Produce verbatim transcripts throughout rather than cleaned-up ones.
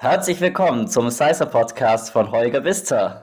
Herzlich willkommen zum Salsa Podcast von Holger Bister.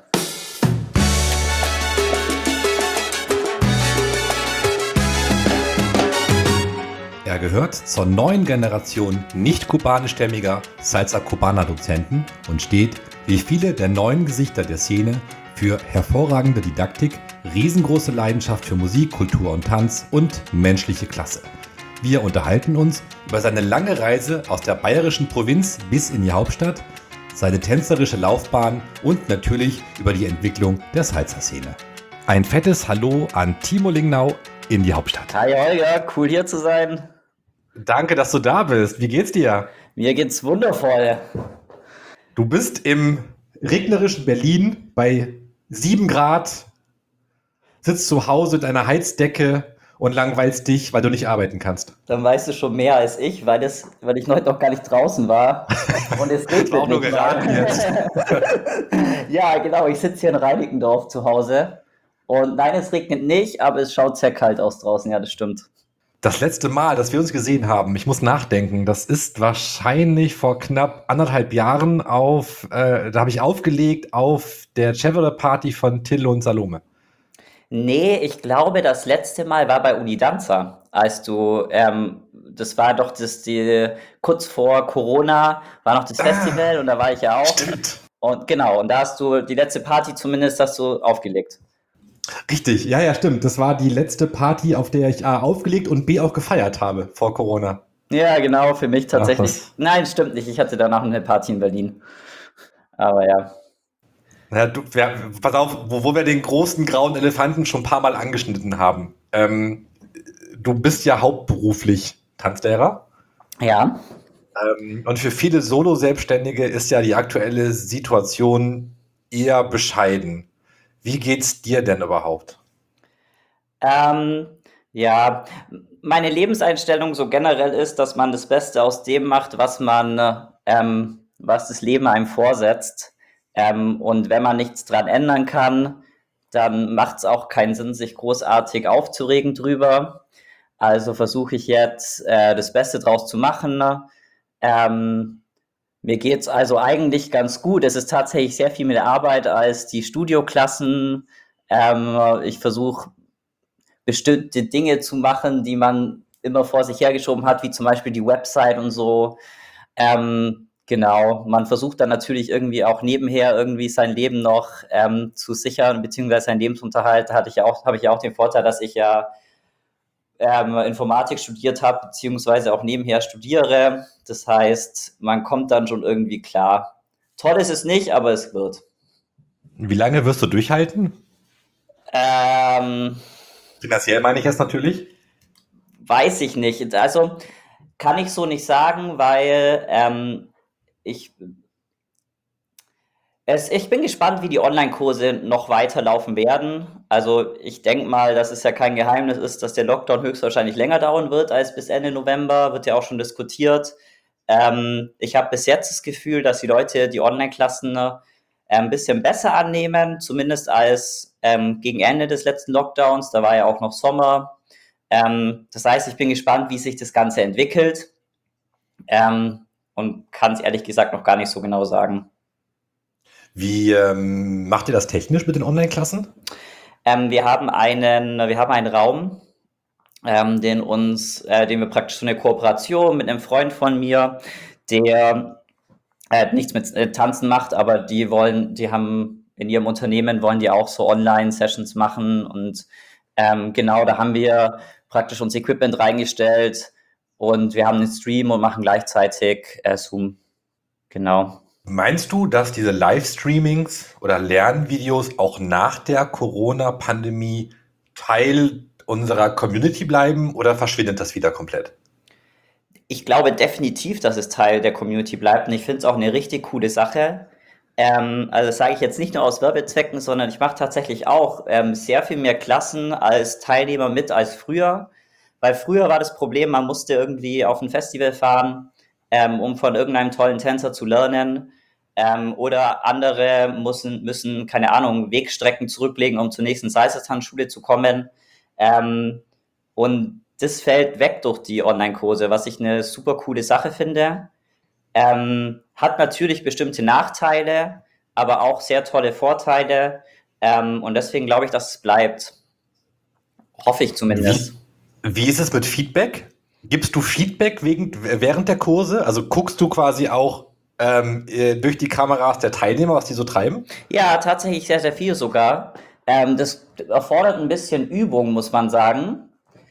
Er gehört zur neuen Generation nicht kubanischstämmiger Salsa-Cubana-Dozenten und steht, wie viele der neuen Gesichter der Szene, für hervorragende Didaktik, riesengroße Leidenschaft für Musik, Kultur und Tanz und menschliche Klasse. Wir unterhalten uns über seine lange Reise aus der bayerischen Provinz bis in die Hauptstadt, seine tänzerische Laufbahn und natürlich über die Entwicklung der Salsa-Szene. Ein fettes Hallo an Timo Lingnau in die Hauptstadt. Hi Holger, cool hier zu sein. Danke, dass du da bist. Wie geht's dir? Mir geht's wundervoll. Du bist im regnerischen Berlin bei sieben Grad, sitzt zu Hause mit einer Heizdecke und langweilst dich, weil du nicht arbeiten kannst. Dann weißt du schon mehr als ich, weil, das, weil ich heute noch gar nicht draußen war. Und es regnet auch nur nicht geraten mal. jetzt. Ja, genau. Ich sitze hier in Reinickendorf zu Hause. Und nein, es regnet nicht, aber es schaut sehr kalt aus draußen. Ja, das stimmt. Das letzte Mal, dass wir uns gesehen haben, ich muss nachdenken, das ist wahrscheinlich vor knapp anderthalb Jahren auf, äh, da habe ich aufgelegt auf der Chevrolet Party von Till und Salome. Nee, ich glaube, das letzte Mal war bei Unidanza, als du, ähm, das war doch das, die, kurz vor Corona war noch das Festival und da war ich ja auch. Stimmt. Und genau, und da hast du die letzte Party zumindest hast du aufgelegt. Richtig, ja, ja, stimmt. Das war die letzte Party, auf der ich A aufgelegt und B auch gefeiert habe vor Corona. Ja, genau, für mich tatsächlich. Ach, Nein, stimmt nicht. Ich hatte danach eine Party in Berlin. Aber ja. Ja, du, ja, pass auf, wo, wo wir den großen grauen Elefanten schon ein paar Mal angeschnitten haben. Ähm, du bist ja hauptberuflich Tanzlehrer. Ja. Ähm, und für viele Solo-Selbstständige ist ja die aktuelle Situation eher bescheiden. Wie geht's dir denn überhaupt? Ähm, ja, meine Lebenseinstellung so generell ist, dass man das Beste aus dem macht, was man, ähm, was das Leben einem vorsetzt. Ähm, und wenn man nichts dran ändern kann, dann macht es auch keinen Sinn, sich großartig aufzuregen drüber. Also versuche ich jetzt, äh, das Beste draus zu machen. Ähm, mir geht's also eigentlich ganz gut. Es ist tatsächlich sehr viel mehr Arbeit als die Studioklassen. Ähm, ich versuche bestimmte Dinge zu machen, die man immer vor sich hergeschoben hat, wie zum Beispiel die Website und so. Ähm, genau, man versucht dann natürlich irgendwie auch nebenher irgendwie sein Leben noch ähm, zu sichern, beziehungsweise seinen Lebensunterhalt. Da hatte ich ja auch, habe ich ja auch den Vorteil, dass ich ja ähm, Informatik studiert habe, beziehungsweise auch nebenher studiere. Das heißt, man kommt dann schon irgendwie klar. Toll ist es nicht, aber es wird. Wie lange wirst du durchhalten? Ähm, Finanziell meine ich jetzt natürlich. weiß ich nicht. Also kann ich so nicht sagen, weil ähm, ich es, ich bin gespannt, wie die Online-Kurse noch weiterlaufen werden. Also ich denke mal, dass es ja kein Geheimnis ist, dass der Lockdown höchstwahrscheinlich länger dauern wird als bis Ende November, wird ja auch schon diskutiert. Ähm, ich habe bis jetzt das Gefühl, dass die Leute die Online-Klassen äh, ein bisschen besser annehmen, zumindest als ähm, gegen Ende des letzten Lockdowns. Da war ja auch noch Sommer. Ähm, das heißt, ich bin gespannt, wie sich das Ganze entwickelt ähm, und kann es ehrlich gesagt noch gar nicht so genau sagen. Wie ähm, macht ihr das technisch mit den Online-Klassen? Ähm, wir haben einen, wir haben einen Raum, ähm, den uns, äh, den wir praktisch so eine Kooperation mit einem Freund von mir, der äh, nichts mit äh, Tanzen macht, aber die wollen, die haben in ihrem Unternehmen wollen die auch so Online-Sessions machen und ähm, genau, da haben wir praktisch uns Equipment reingestellt und wir haben einen Stream und machen gleichzeitig äh, Zoom. Genau. Meinst du, dass diese Livestreamings oder Lernvideos auch nach der Corona-Pandemie Teil unserer Community bleiben oder verschwindet das wieder komplett? Ich glaube definitiv, dass es Teil der Community bleibt und ich finde es auch eine richtig coole Sache. Ähm, also das sage ich jetzt nicht nur aus Werbezwecken, sondern ich mache tatsächlich auch ähm, sehr viel mehr Klassen als Teilnehmer mit als früher. Weil früher war das Problem, man musste irgendwie auf ein Festival fahren, ähm, um von irgendeinem tollen Tänzer zu lernen. Ähm, oder andere müssen, müssen, keine Ahnung, Wegstrecken zurücklegen, um zur nächsten Salsa-Tanzschule zu kommen. Ähm, und das fällt weg durch die Online-Kurse, was ich eine super coole Sache finde. Ähm, hat natürlich bestimmte Nachteile, aber auch sehr tolle Vorteile. Ähm, und deswegen glaube ich, dass es bleibt. Hoffe ich zumindest. Wie, wie ist es mit Feedback? Gibst du Feedback wegen, während der Kurse? Also guckst du quasi auch ähm, durch die Kameras der Teilnehmer, was die so treiben? Ja, tatsächlich sehr, sehr viel sogar. Ähm, das erfordert ein bisschen Übung, muss man sagen.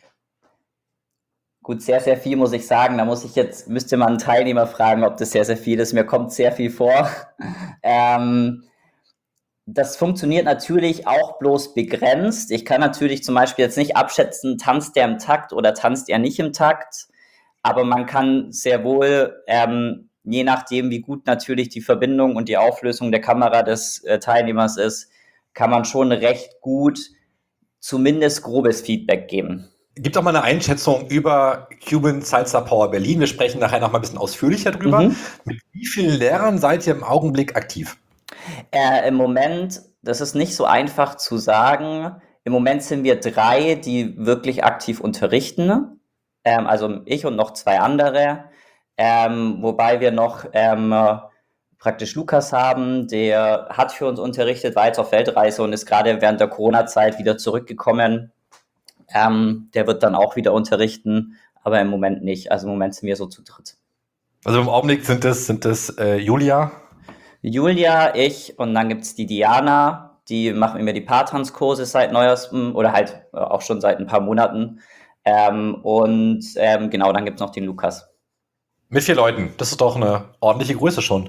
Gut, sehr, sehr viel muss ich sagen. Da muss ich jetzt, müsste man einen Teilnehmer fragen, ob das sehr, sehr viel ist. Mir kommt sehr viel vor. ähm, das funktioniert natürlich auch bloß begrenzt. Ich kann natürlich zum Beispiel jetzt nicht abschätzen, tanzt der im Takt oder tanzt er nicht im Takt. Aber man kann sehr wohl, ähm, je nachdem, wie gut natürlich die Verbindung und die Auflösung der Kamera des äh, Teilnehmers ist, kann man schon recht gut zumindest grobes Feedback geben. Gibt auch mal eine Einschätzung über Cuban Salsa Power Berlin. Wir sprechen nachher noch mal ein bisschen ausführlicher drüber. Mhm. Mit wie vielen Lehrern seid ihr im Augenblick aktiv? Äh, Im Moment, das ist nicht so einfach zu sagen. Im Moment sind wir drei, die wirklich aktiv unterrichten. Ähm, also ich und noch zwei andere. Ähm, wobei wir noch ähm, praktisch Lukas haben, der hat für uns unterrichtet, war jetzt auf Weltreise und ist gerade während der Corona-Zeit wieder zurückgekommen. Ähm, der wird dann auch wieder unterrichten, aber im Moment nicht. Also im Moment sind wir so zu dritt. Also im Augenblick sind das, sind das äh, Julia? Julia, ich und dann gibt's die Diana, die machen immer die Paartanzkurse seit neuestem oder halt auch schon seit ein paar Monaten. Ähm, und ähm, genau, dann gibt's noch den Lukas. Mit vier Leuten, das ist doch eine ordentliche Größe schon.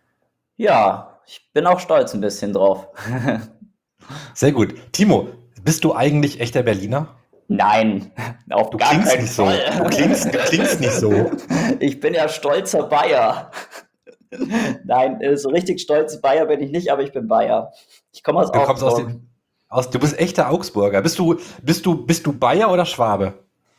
Ja, ich bin auch stolz ein bisschen drauf. Sehr gut. Timo, bist du eigentlich echter Berliner? Nein, auf du gar klingst keinen nicht Fall. So. Du, klingst, du klingst nicht so. Ich bin ja stolzer Bayer. Nein, so richtig stolz Bayer bin ich nicht, aber ich bin Bayer. Ich komme aus du Augsburg. Aus den, aus, du bist echter Augsburger. Bist du, bist du, bist du Bayer oder Schwabe?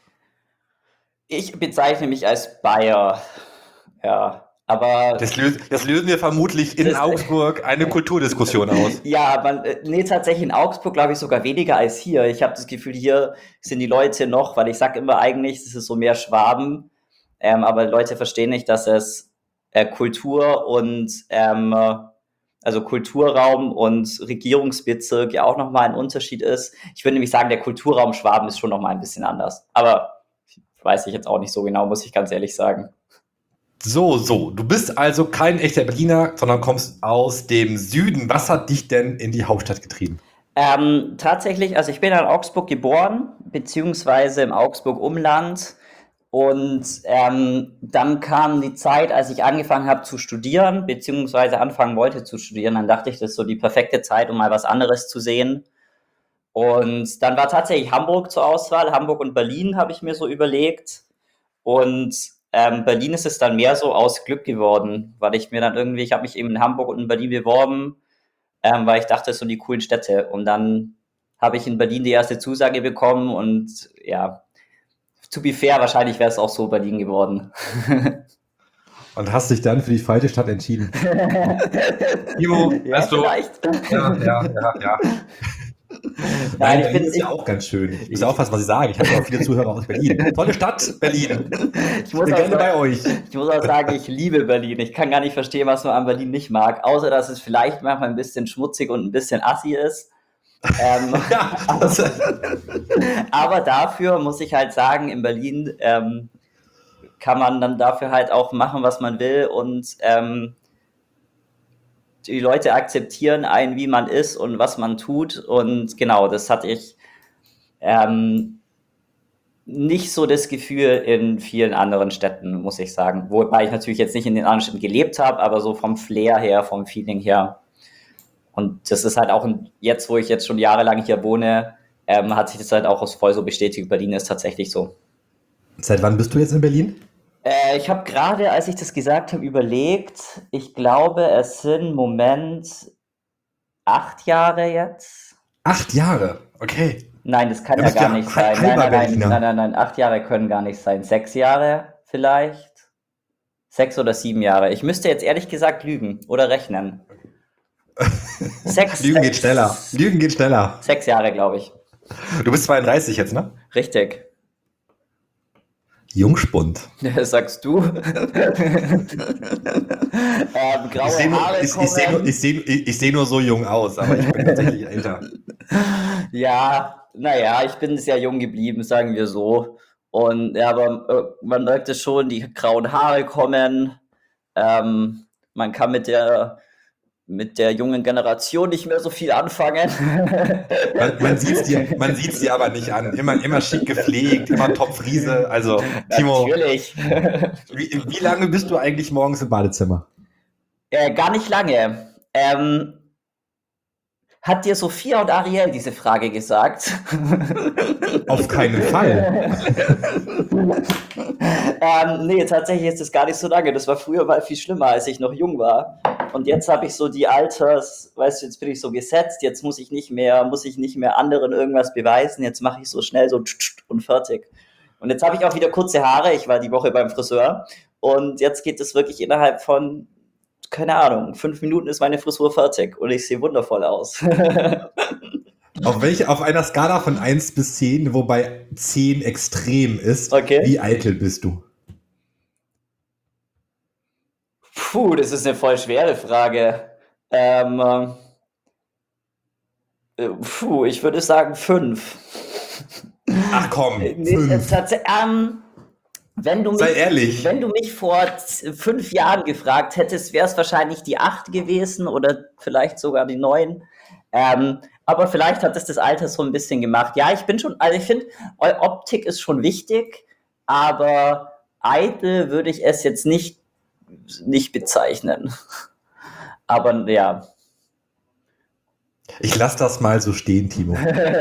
Ich bezeichne mich als Bayer. Ja, aber... Das lösen, das lösen wir vermutlich in das, Augsburg eine Kulturdiskussion aus. Ja, man, nee, tatsächlich in Augsburg glaube ich sogar weniger als hier. Ich habe das Gefühl, hier sind die Leute noch, weil ich sage immer eigentlich, es ist so mehr Schwaben, ähm, aber Leute verstehen nicht, dass es äh, Kultur und ähm, also Kulturraum und Regierungsbezirk ja auch nochmal ein Unterschied ist. Ich würde nämlich sagen, der Kulturraum Schwaben ist schon nochmal ein bisschen anders. Aber weiß ich jetzt auch nicht so genau, muss ich ganz ehrlich sagen. So, so. Du bist also kein echter Berliner, sondern kommst aus dem Süden. Was hat dich denn in die Hauptstadt getrieben? Ähm, tatsächlich, also ich bin in Augsburg geboren, beziehungsweise im Augsburg-Umland. Und ähm, dann kam die Zeit, als ich angefangen habe zu studieren, beziehungsweise anfangen wollte zu studieren. Dann dachte ich, das ist so die perfekte Zeit, um mal was anderes zu sehen. Und dann war tatsächlich Hamburg zur Auswahl. Hamburg und Berlin habe ich mir so überlegt. Und ähm, Berlin ist es dann mehr so aus Glück geworden, weil ich mir dann irgendwie, ich habe mich eben in Hamburg und in Berlin beworben, ähm, weil ich dachte, das sind die coolen Städte. Und dann habe ich in Berlin die erste Zusage bekommen und ja, to be fair, wahrscheinlich wäre es auch so Berlin geworden. Und hast dich dann für die falsche Stadt entschieden. Timo, ja, weißt du? Vielleicht. Ja, ja, ja, ja. Nein, Nein, ich Berlin ist ja auch ganz schön. Ich muss aufpassen, was ich sage. Ich habe ja auch viele Zuhörer aus Berlin. Tolle Stadt, Berlin. Ich, muss ich bin gerne sagen, bei euch. Ich muss auch sagen, ich liebe Berlin. Ich kann gar nicht verstehen, was man an Berlin nicht mag. Außer, dass es vielleicht manchmal ein bisschen schmutzig und ein bisschen assi ist. ähm, ja, aber, aber dafür muss ich halt sagen, in Berlin ähm, kann man dann dafür halt auch machen, was man will und ähm, die Leute akzeptieren einen, wie man ist und was man tut und genau, das hatte ich ähm, nicht so das Gefühl in vielen anderen Städten, muss ich sagen. Wobei ich natürlich jetzt nicht in den anderen Städten gelebt habe, aber so vom Flair her, vom Feeling her. Und das ist halt auch jetzt, wo ich jetzt schon jahrelang hier wohne, ähm, hat sich das halt auch voll so bestätigt. Berlin ist tatsächlich so. Seit wann bist du jetzt in Berlin? Äh, ich habe gerade, als ich das gesagt habe, überlegt. Ich glaube, es sind im Moment acht Jahre jetzt. Acht Jahre? Okay. Nein, das kann ja gar ja nicht sein. Nein nein nein, nein, nein, nein, acht Jahre können gar nicht sein. Sechs Jahre vielleicht. Sechs oder sieben Jahre. Ich müsste jetzt ehrlich gesagt lügen oder rechnen. Sechs, Lügen geht schneller. Lügen geht schneller. Sechs Jahre, glaube ich. Du bist zweiunddreißig jetzt, ne? Richtig. Jungspund. Sagst du? ähm, graue Ich sehe nur, Haare ich, ich seh nur, kommen. ich seh, ich, ich seh nur so jung aus, aber ich bin tatsächlich älter. Ja, naja, ich bin sehr jung geblieben, sagen wir so. Und ja, aber äh, man merkt es schon, die grauen Haare kommen. Ähm, man kann mit der, mit der jungen Generation nicht mehr so viel anfangen. Man, man sieht es dir, man sieht's dir aber nicht an. Immer, immer schick gepflegt, immer Top-Friese. Also, Timo, Natürlich. wie, wie lange bist du eigentlich morgens im Badezimmer? Äh, gar nicht lange. Ähm, hat dir Sophia und Ariel diese Frage gesagt? Auf keinen Fall. ähm, nee, tatsächlich ist es gar nicht so lange. Das war früher mal viel schlimmer, als ich noch jung war. Und jetzt habe ich so die Alters, weißt du, jetzt bin ich so gesetzt, jetzt muss ich nicht mehr, muss ich nicht mehr anderen irgendwas beweisen, jetzt mache ich so schnell so und fertig. Und jetzt habe ich auch wieder kurze Haare, ich war die Woche beim Friseur und jetzt geht es wirklich innerhalb von, keine Ahnung, fünf Minuten ist meine Frisur fertig und ich sehe wundervoll aus. Auf, welche, auf einer Skala von eins bis zehn, wobei zehn extrem ist, Okay. wie eitel bist du? Puh, das ist eine voll schwere Frage. Ähm, äh, puh, ich würde sagen fünf. Ach komm, Nee, fünf. tats- ähm, wenn du Sei mich, ehrlich. wenn du mich vor z- fünf Jahren gefragt hättest, wäre es wahrscheinlich die acht gewesen oder vielleicht sogar die neun. Ähm, aber vielleicht hat es das Alter so ein bisschen gemacht. Ja, ich bin schon, also ich finde, Eu- Optik ist schon wichtig, aber eitel würde ich es jetzt nicht, nicht bezeichnen. Aber ja. Ich lasse das mal so stehen, Timo.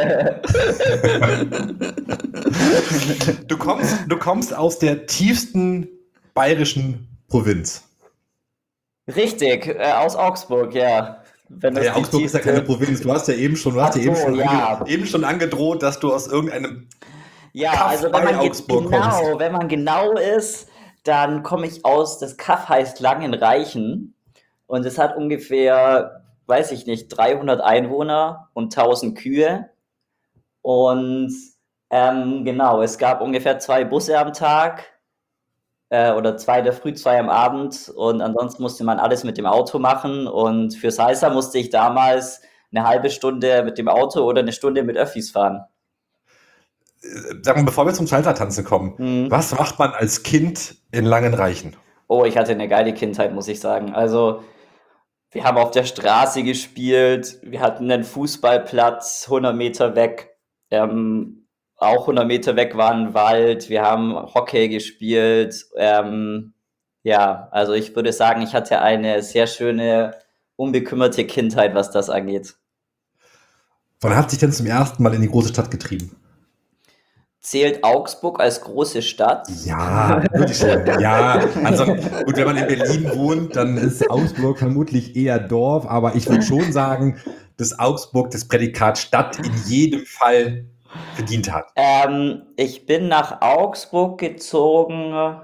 Du kommst, du kommst aus der tiefsten bayerischen Provinz. Richtig, äh, aus Augsburg, ja. Wenn das Naja, die Augsburg ist ja keine tiefste. Provinz. Du hast ja eben schon, du hast Ach ja eben so, schon, ja. ange, eben schon angedroht, dass du aus irgendeinem Ja, Kaff also wenn bei man ge Augsburg kommst. genau, wenn man genau ist, dann komme ich aus, das Kaff heißt Langenreichen und es hat ungefähr, weiß ich nicht, dreihundert Einwohner und tausend Kühe und ähm, genau, es gab ungefähr zwei Busse am Tag äh, oder zwei in der Früh, zwei am Abend und ansonsten musste man alles mit dem Auto machen und für Salsa musste ich damals eine halbe Stunde mit dem Auto oder eine Stunde mit Öffis fahren. Sag mal, bevor wir zum Salsa-Tanzen kommen, Mhm. was macht man als Kind in Langenreichen? Oh, ich hatte eine geile Kindheit, muss ich sagen. Also, wir haben auf der Straße gespielt, wir hatten einen Fußballplatz hundert Meter weg, ähm, auch hundert Meter weg war ein Wald, wir haben Hockey gespielt. Ähm, ja, also ich würde sagen, ich hatte eine sehr schöne, unbekümmerte Kindheit, was das angeht. Wann hat sich denn zum ersten Mal in die große Stadt getrieben? Zählt Augsburg als große Stadt? Ja, würde ich schon. Ja, ansonsten, gut, wenn man in Berlin wohnt, dann ist Augsburg vermutlich eher Dorf, aber ich würde schon sagen, dass Augsburg das Prädikat Stadt in jedem Fall verdient hat. Ähm, ich bin nach Augsburg gezogen,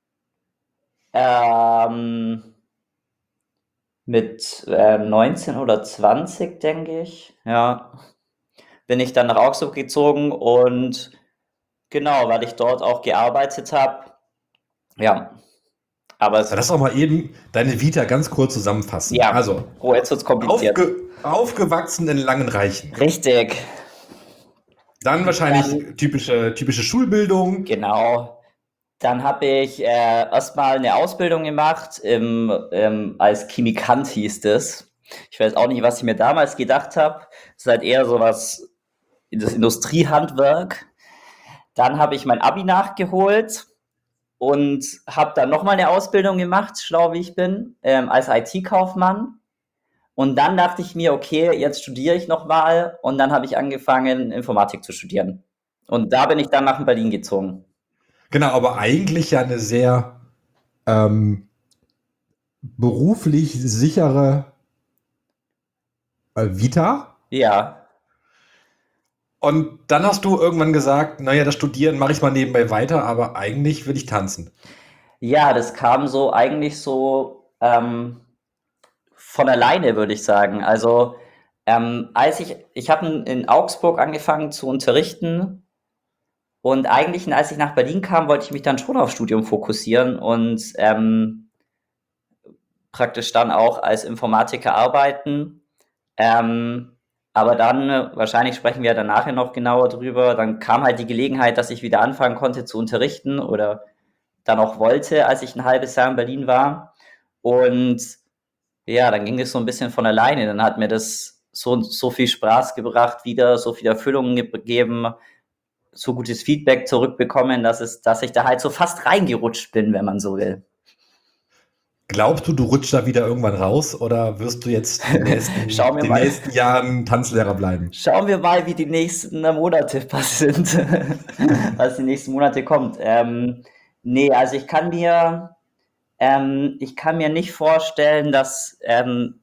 ähm, mit äh, neunzehn oder zwanzig, denke ich. Ja, bin ich dann nach Augsburg gezogen und genau, weil ich dort auch gearbeitet habe. Ja, aber es, Lass uns doch mal eben deine Vita ganz kurz zusammenfassen. ja, Also, oh, jetzt wird's kompliziert. aufge, aufgewachsen in Langenreichen. Richtig, Dann wahrscheinlich Dann- typische, typische Schulbildung. genau. Dann habe ich äh, erstmal eine Ausbildung gemacht, im, ähm, als Chemikant hieß es. Ich weiß auch nicht, was ich mir damals gedacht habe. Es ist halt eher sowas, das Industriehandwerk. Dann habe ich mein Abi nachgeholt und habe dann nochmal eine Ausbildung gemacht, schlau wie ich bin, ähm, als I T-Kaufmann. Und dann dachte ich mir, okay, jetzt studiere ich nochmal. Und dann habe ich angefangen, Informatik zu studieren. Und da bin ich dann nach Berlin gezogen. Genau, aber eigentlich ja eine sehr ähm, beruflich sichere äh, Vita. Ja, Und dann hast du irgendwann gesagt, naja, das Studieren mache ich mal nebenbei weiter, aber eigentlich will ich tanzen. ja, das kam so eigentlich so ähm, von alleine, würde ich sagen. Also ähm, als ich, ich habe in, in Augsburg angefangen zu unterrichten Und eigentlich, als ich nach Berlin kam, wollte ich mich dann schon aufs Studium fokussieren und ähm, praktisch dann auch als Informatiker arbeiten. Ähm, aber dann, äh, wahrscheinlich sprechen wir dann nachher noch genauer drüber, dann kam halt die Gelegenheit, dass ich wieder anfangen konnte zu unterrichten oder dann auch wollte, als ich ein halbes Jahr in Berlin war. Und ja, dann ging das so ein bisschen von alleine. Dann hat mir das so, so viel Spaß gebracht, wieder so viel Erfüllung gegeben, so gutes Feedback zurückbekommen, dass es, dass ich da halt so fast reingerutscht bin, wenn man so will. Glaubst du, du rutschst da wieder irgendwann raus oder wirst du jetzt die nächsten, Schauen wir die mal. nächsten Jahren Tanzlehrer bleiben? Schauen wir mal, wie die nächsten Monate sind, was die nächsten Monate kommt. Ähm, nee, also ich kann mir, ähm, ich kann mir nicht vorstellen, dass, ähm,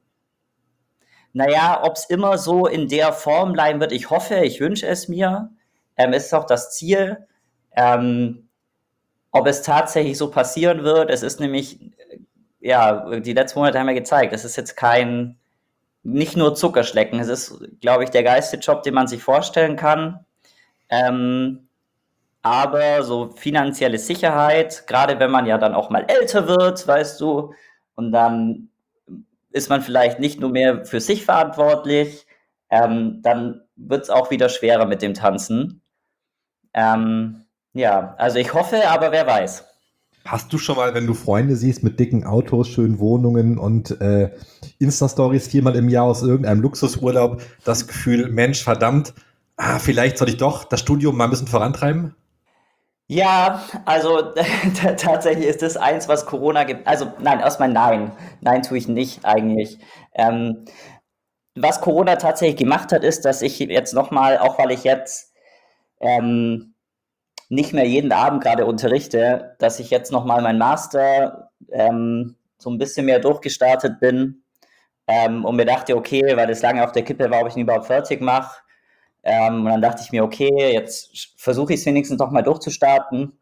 naja, ob es immer so in der Form bleiben wird. Ich hoffe, ich wünsche es mir. Ähm, es ist auch das Ziel. Ähm, ob es tatsächlich so passieren wird, es ist nämlich, ja, die letzten Monate haben ja gezeigt, es ist jetzt kein, nicht nur Zuckerschlecken. Es ist, glaube ich, der geilste Job, den man sich vorstellen kann. Ähm, aber so finanzielle Sicherheit, gerade wenn man ja dann auch mal älter wird, weißt du, und dann ist man vielleicht nicht nur mehr für sich verantwortlich, ähm, dann wird es auch wieder schwerer mit dem Tanzen. Ähm, ja, also ich hoffe, aber wer weiß. Hast du schon mal, wenn du Freunde siehst mit dicken Autos, schönen Wohnungen und äh, Insta-Stories viermal im Jahr aus irgendeinem Luxusurlaub, das Gefühl, Mensch, verdammt, ah, vielleicht soll ich doch das Studium mal ein bisschen vorantreiben? Ja, also tatsächlich ist das eins, was Corona gibt. Also nein, erstmal nein. Nein, tue ich nicht eigentlich. Ähm, was Corona tatsächlich gemacht hat, ist, dass ich jetzt nochmal, auch weil ich jetzt ähm, nicht mehr jeden Abend gerade unterrichte, dass ich jetzt nochmal mein Master ähm, so ein bisschen mehr durchgestartet bin ähm, und mir dachte, okay, weil das lange auf der Kippe war, ob ich ihn überhaupt fertig mache. Ähm, und dann dachte ich mir, okay, jetzt versuche ich es wenigstens noch mal durchzustarten,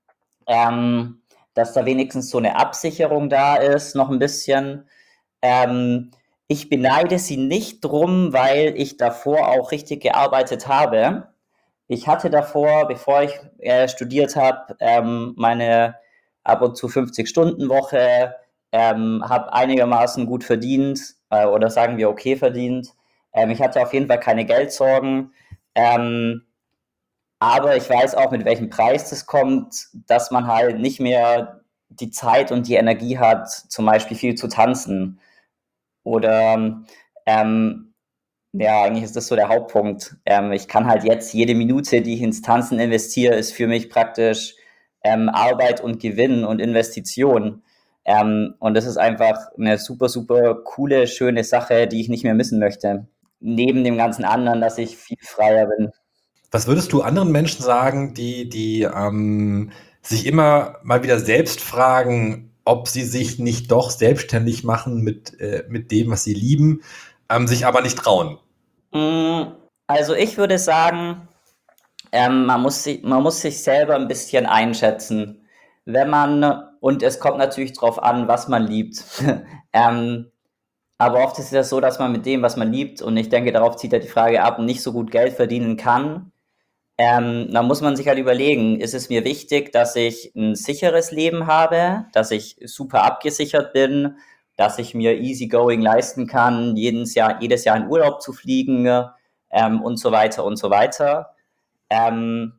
ähm, dass da wenigstens so eine Absicherung da ist, noch ein bisschen. Ähm, ich beneide sie nicht drum, weil ich davor auch richtig gearbeitet habe. Ich hatte davor, bevor ich äh, studiert habe, ähm, meine ab und zu fünfzig-Stunden-Woche, ähm, habe einigermaßen gut verdient äh, oder sagen wir okay verdient. Ähm, ich hatte auf jeden Fall keine Geldsorgen. Ähm, aber ich weiß auch, mit welchem Preis das kommt, dass man halt nicht mehr die Zeit und die Energie hat, zum Beispiel viel zu tanzen. Oder ähm, ja, eigentlich ist das so der Hauptpunkt. Ähm, ich kann halt jetzt jede Minute, die ich ins Tanzen investiere, ist für mich praktisch ähm, Arbeit und Gewinn und Investition. Ähm, und das ist einfach eine super, super coole, schöne Sache, die ich nicht mehr missen möchte. Neben dem ganzen anderen, dass ich viel freier bin. Was würdest du anderen Menschen sagen, die, die ähm, sich immer mal wieder selbst fragen, ob sie sich nicht doch selbstständig machen mit, äh, mit dem, was sie lieben, ähm, sich aber nicht trauen? Mm, Also ich würde sagen, ähm, man muss sich, man muss sich selber ein bisschen einschätzen. Wenn man, und es kommt natürlich drauf an, was man liebt. ähm, aber oft ist es ja so, dass man mit dem, was man liebt, und ich denke, darauf zieht er die Frage ab, nicht so gut Geld verdienen kann. Ähm, dann muss man sich halt überlegen, ist es mir wichtig, dass ich ein sicheres Leben habe, dass ich super abgesichert bin, dass ich mir easygoing leisten kann, jedes Jahr, jedes Jahr in Urlaub zu fliegen, ähm, und so weiter und so weiter. Ähm,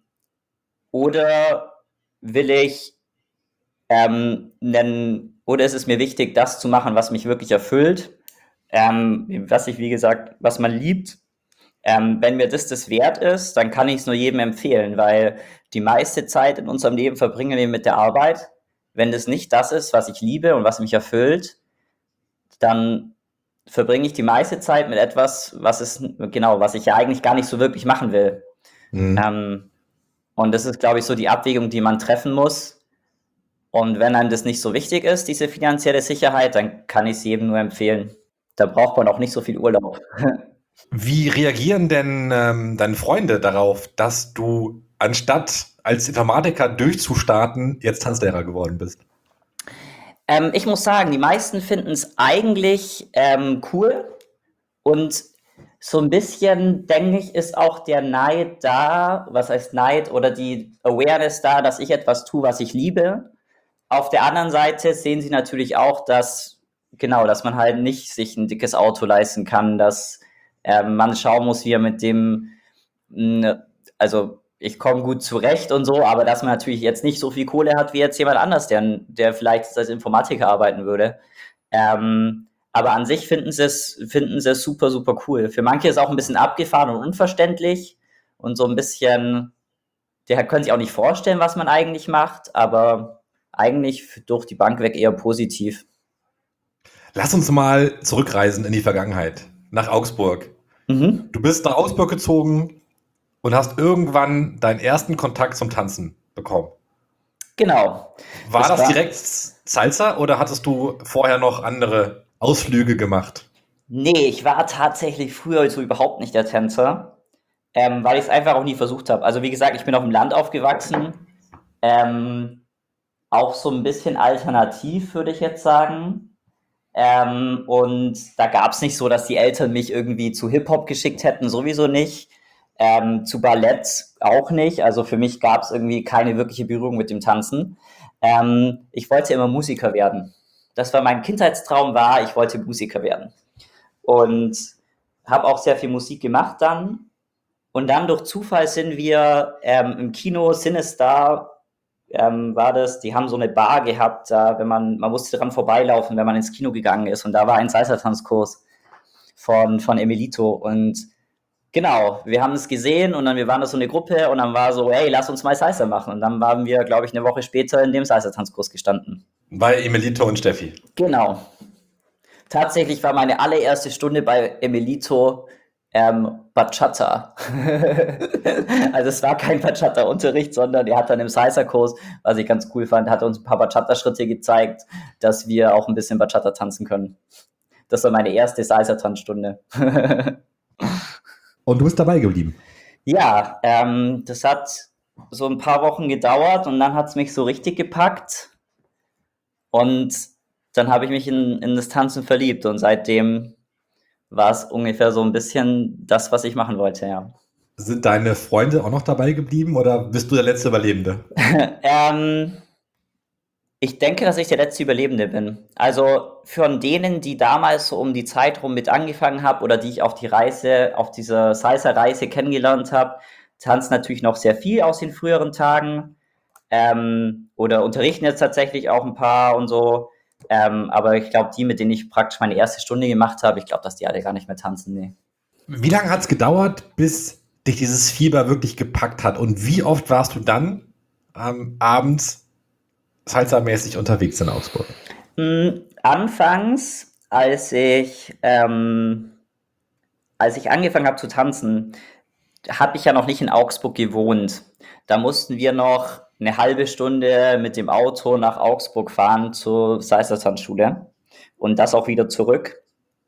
oder will ich ähm, nen, oder ist es mir wichtig, das zu machen, was mich wirklich erfüllt, ähm, was ich, wie gesagt, was man liebt. Ähm, wenn mir das das wert ist, dann kann ich es nur jedem empfehlen, weil die meiste Zeit in unserem Leben verbringen wir mit der Arbeit. Wenn das nicht das ist, was ich liebe und was mich erfüllt, dann verbringe ich die meiste Zeit mit etwas, was es, genau, was ich ja eigentlich gar nicht so wirklich machen will. Mhm. Ähm, und das ist, glaube ich, so die Abwägung, die man treffen muss. Und wenn einem das nicht so wichtig ist, diese finanzielle Sicherheit, dann kann ich es jedem nur empfehlen. Da braucht man auch nicht so viel Urlaub. Wie reagieren denn ähm, deine Freunde darauf, dass du anstatt als Informatiker durchzustarten, jetzt Tanzlehrer geworden bist? Ähm, ich muss sagen, die meisten finden es eigentlich ähm, cool und So ein bisschen, denke ich, ist auch der Neid da, was heißt Neid oder die Awareness da, dass ich etwas tue, was ich liebe. Auf der anderen Seite sehen sie natürlich auch, dass, genau, dass man halt nicht sich ein dickes Auto leisten kann, dass ähm, man schauen muss, wie er mit dem, mh, also ich komme gut zurecht und so, aber dass man natürlich jetzt nicht so viel Kohle hat wie jetzt jemand anders, der, der vielleicht als Informatiker arbeiten würde. Ähm, aber an sich finden sie es, finden sie es super, super cool. Für manche ist es auch ein bisschen abgefahren und unverständlich und so ein bisschen, die können sich auch nicht vorstellen, was man eigentlich macht, aber eigentlich durch die Bank weg eher positiv. Lass uns mal zurückreisen in die Vergangenheit, nach Augsburg. Mhm. Du bist nach Augsburg gezogen und hast irgendwann deinen ersten Kontakt zum Tanzen bekommen. Genau. War das, das war direkt Salsa oder hattest du vorher noch andere Ausflüge gemacht? Nee, ich war tatsächlich früher so überhaupt nicht der Tänzer, ähm, weil ich es einfach auch nie versucht habe. Also wie gesagt, ich bin auf dem Land aufgewachsen, ähm, auch so ein bisschen alternativ, würde ich jetzt sagen. Ähm, und da gab es nicht so, dass die Eltern mich irgendwie zu Hip-Hop geschickt hätten, sowieso nicht. Ähm, zu Ballett auch nicht. Also für mich gab es irgendwie keine wirkliche Berührung mit dem Tanzen. Ähm, ich wollte immer Musiker werden. Das war mein Kindheitstraum, war, ich wollte Musiker werden. Und habe auch sehr viel Musik gemacht dann. Und dann durch Zufall sind wir ähm, im Kino Cinestar, ähm, war das, die haben so eine Bar gehabt, da, wenn man, man musste dran vorbeilaufen, wenn man ins Kino gegangen ist. Und da war ein Salsa-Tanzkurs von, von Emilito. Und genau, wir haben es gesehen und dann wir waren da so eine Gruppe und dann war so, hey, lass uns mal Salsa machen. Und dann waren wir, glaube ich, eine Woche später in dem Salsa-Tanzkurs gestanden. Bei Emilito und Steffi. Genau. Tatsächlich war meine allererste Stunde bei Emilito ähm, Bachata. Also es war kein Bachata-Unterricht, sondern er hat dann im Salsa-Kurs, was ich ganz cool fand, hat uns ein paar Bachata-Schritte gezeigt, dass wir auch ein bisschen Bachata tanzen können. Das war meine erste Salsa-Tanzstunde. Und du bist dabei geblieben? Ja, ähm, das hat so ein paar Wochen gedauert und dann hat es mich so richtig gepackt. Und dann habe ich mich in, in das Tanzen verliebt und seitdem war es ungefähr so ein bisschen das, was ich machen wollte, ja. Sind deine Freunde auch noch dabei geblieben oder bist du der letzte Überlebende? ähm, ich denke, dass ich der letzte Überlebende bin. Also von denen, die damals so um die Zeit rum mit angefangen habe oder die ich auf die Reise, auf dieser Salsa-Reise kennengelernt habe, tanzen natürlich noch sehr viel aus den früheren Tagen ähm, oder unterrichten jetzt tatsächlich auch ein paar und so. Ähm, aber ich glaube, die, mit denen ich praktisch meine erste Stunde gemacht habe, ich glaube, dass die alle gar nicht mehr tanzen, nee. Wie lange hat es gedauert, bis dich dieses Fieber wirklich gepackt hat? Und wie oft warst du dann ähm, abends salsa-mäßig unterwegs in Augsburg? Mm, anfangs, als ich, ähm, als ich angefangen habe zu tanzen, habe ich ja noch nicht in Augsburg gewohnt. Da mussten wir noch eine halbe Stunde mit dem Auto nach Augsburg fahren zur Salsa-Tanzschule und das auch wieder zurück.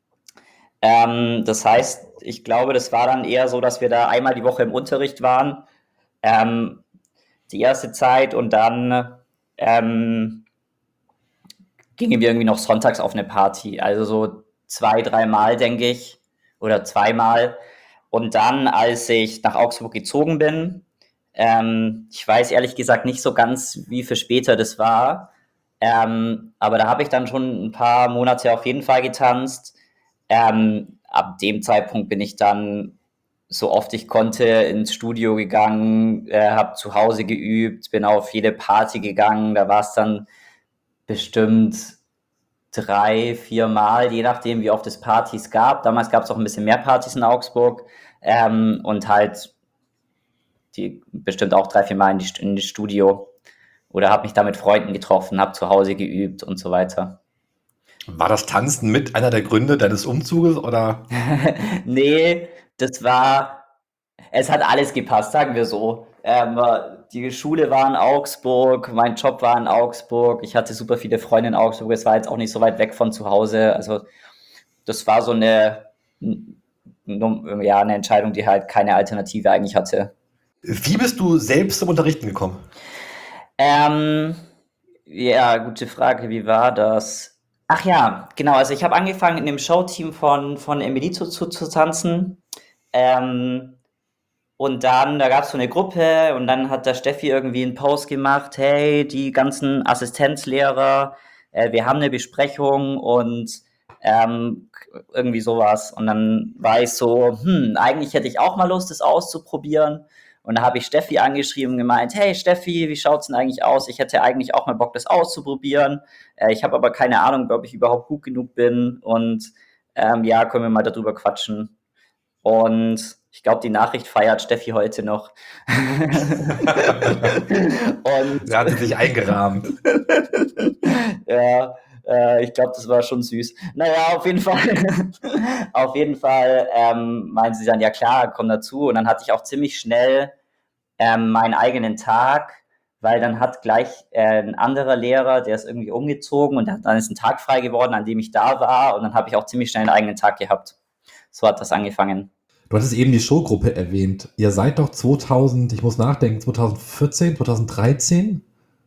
Ähm, das heißt, ich glaube, das war dann eher so, dass wir da einmal die Woche im Unterricht waren, ähm, die erste Zeit und dann ähm, gingen wir irgendwie noch sonntags auf eine Party. Also so zwei, dreimal, denke ich, oder zweimal. Und dann, als ich nach Augsburg gezogen bin, ähm, ich weiß ehrlich gesagt nicht so ganz, wie viel später das war, ähm, aber da habe ich dann schon ein paar Monate auf jeden Fall getanzt. Ähm, ab dem Zeitpunkt bin ich dann so oft ich konnte ins Studio gegangen, äh, habe zu Hause geübt, bin auf jede Party gegangen. Da war es dann bestimmt drei, vier Mal, je nachdem, wie oft es Partys gab. Damals gab es auch ein bisschen mehr Partys in Augsburg ähm, und halt die bestimmt auch drei, vier Mal in, die, in das Studio oder habe mich da mit Freunden getroffen, habe zu Hause geübt und so weiter. War das Tanzen mit einer der Gründe deines Umzuges oder? Nee, das war, es hat alles gepasst, sagen wir so. Ähm, die Schule war in Augsburg, mein Job war in Augsburg, ich hatte super viele Freunde in Augsburg, es war jetzt auch nicht so weit weg von zu Hause. Also das war so eine, ja, eine Entscheidung, die halt keine Alternative eigentlich hatte. Wie bist du selbst zum Unterrichten gekommen? Ähm, ja, gute Frage, wie war das? Ach ja, genau, also ich habe angefangen in dem Showteam von, von Emilito zu, zu tanzen. Ähm, und dann, da gab es so eine Gruppe und dann hat der Steffi irgendwie einen Post gemacht, hey, die ganzen Assistenzlehrer, äh, wir haben eine Besprechung und ähm, irgendwie sowas. Und dann war ich so, hm, eigentlich hätte ich auch mal Lust, das auszuprobieren. Und da habe ich Steffi angeschrieben und gemeint, hey Steffi, wie schaut's denn eigentlich aus? Ich hätte eigentlich auch mal Bock, das auszuprobieren. Äh, ich habe aber keine Ahnung, ob ich überhaupt gut genug bin. Und ähm, ja, können wir mal darüber quatschen. Und ich glaube, die Nachricht feiert Steffi heute noch. Und Da hat sie sich eingerahmt. ja, äh, ich glaube, das war schon süß. Naja, auf jeden Fall, auf jeden Fall ähm, meinen sie dann, ja klar, komm dazu. Und dann hatte ich auch ziemlich schnell ähm, meinen eigenen Tag, weil dann hat gleich äh, ein anderer Lehrer, der ist irgendwie umgezogen und dann ist ein Tag frei geworden, an dem ich da war. Und dann habe ich auch ziemlich schnell einen eigenen Tag gehabt. So hat das angefangen. Du hattest eben die Showgruppe erwähnt. Ihr seid doch zweitausend, ich muss nachdenken, zweitausendvierzehn, zweitausenddreizehn,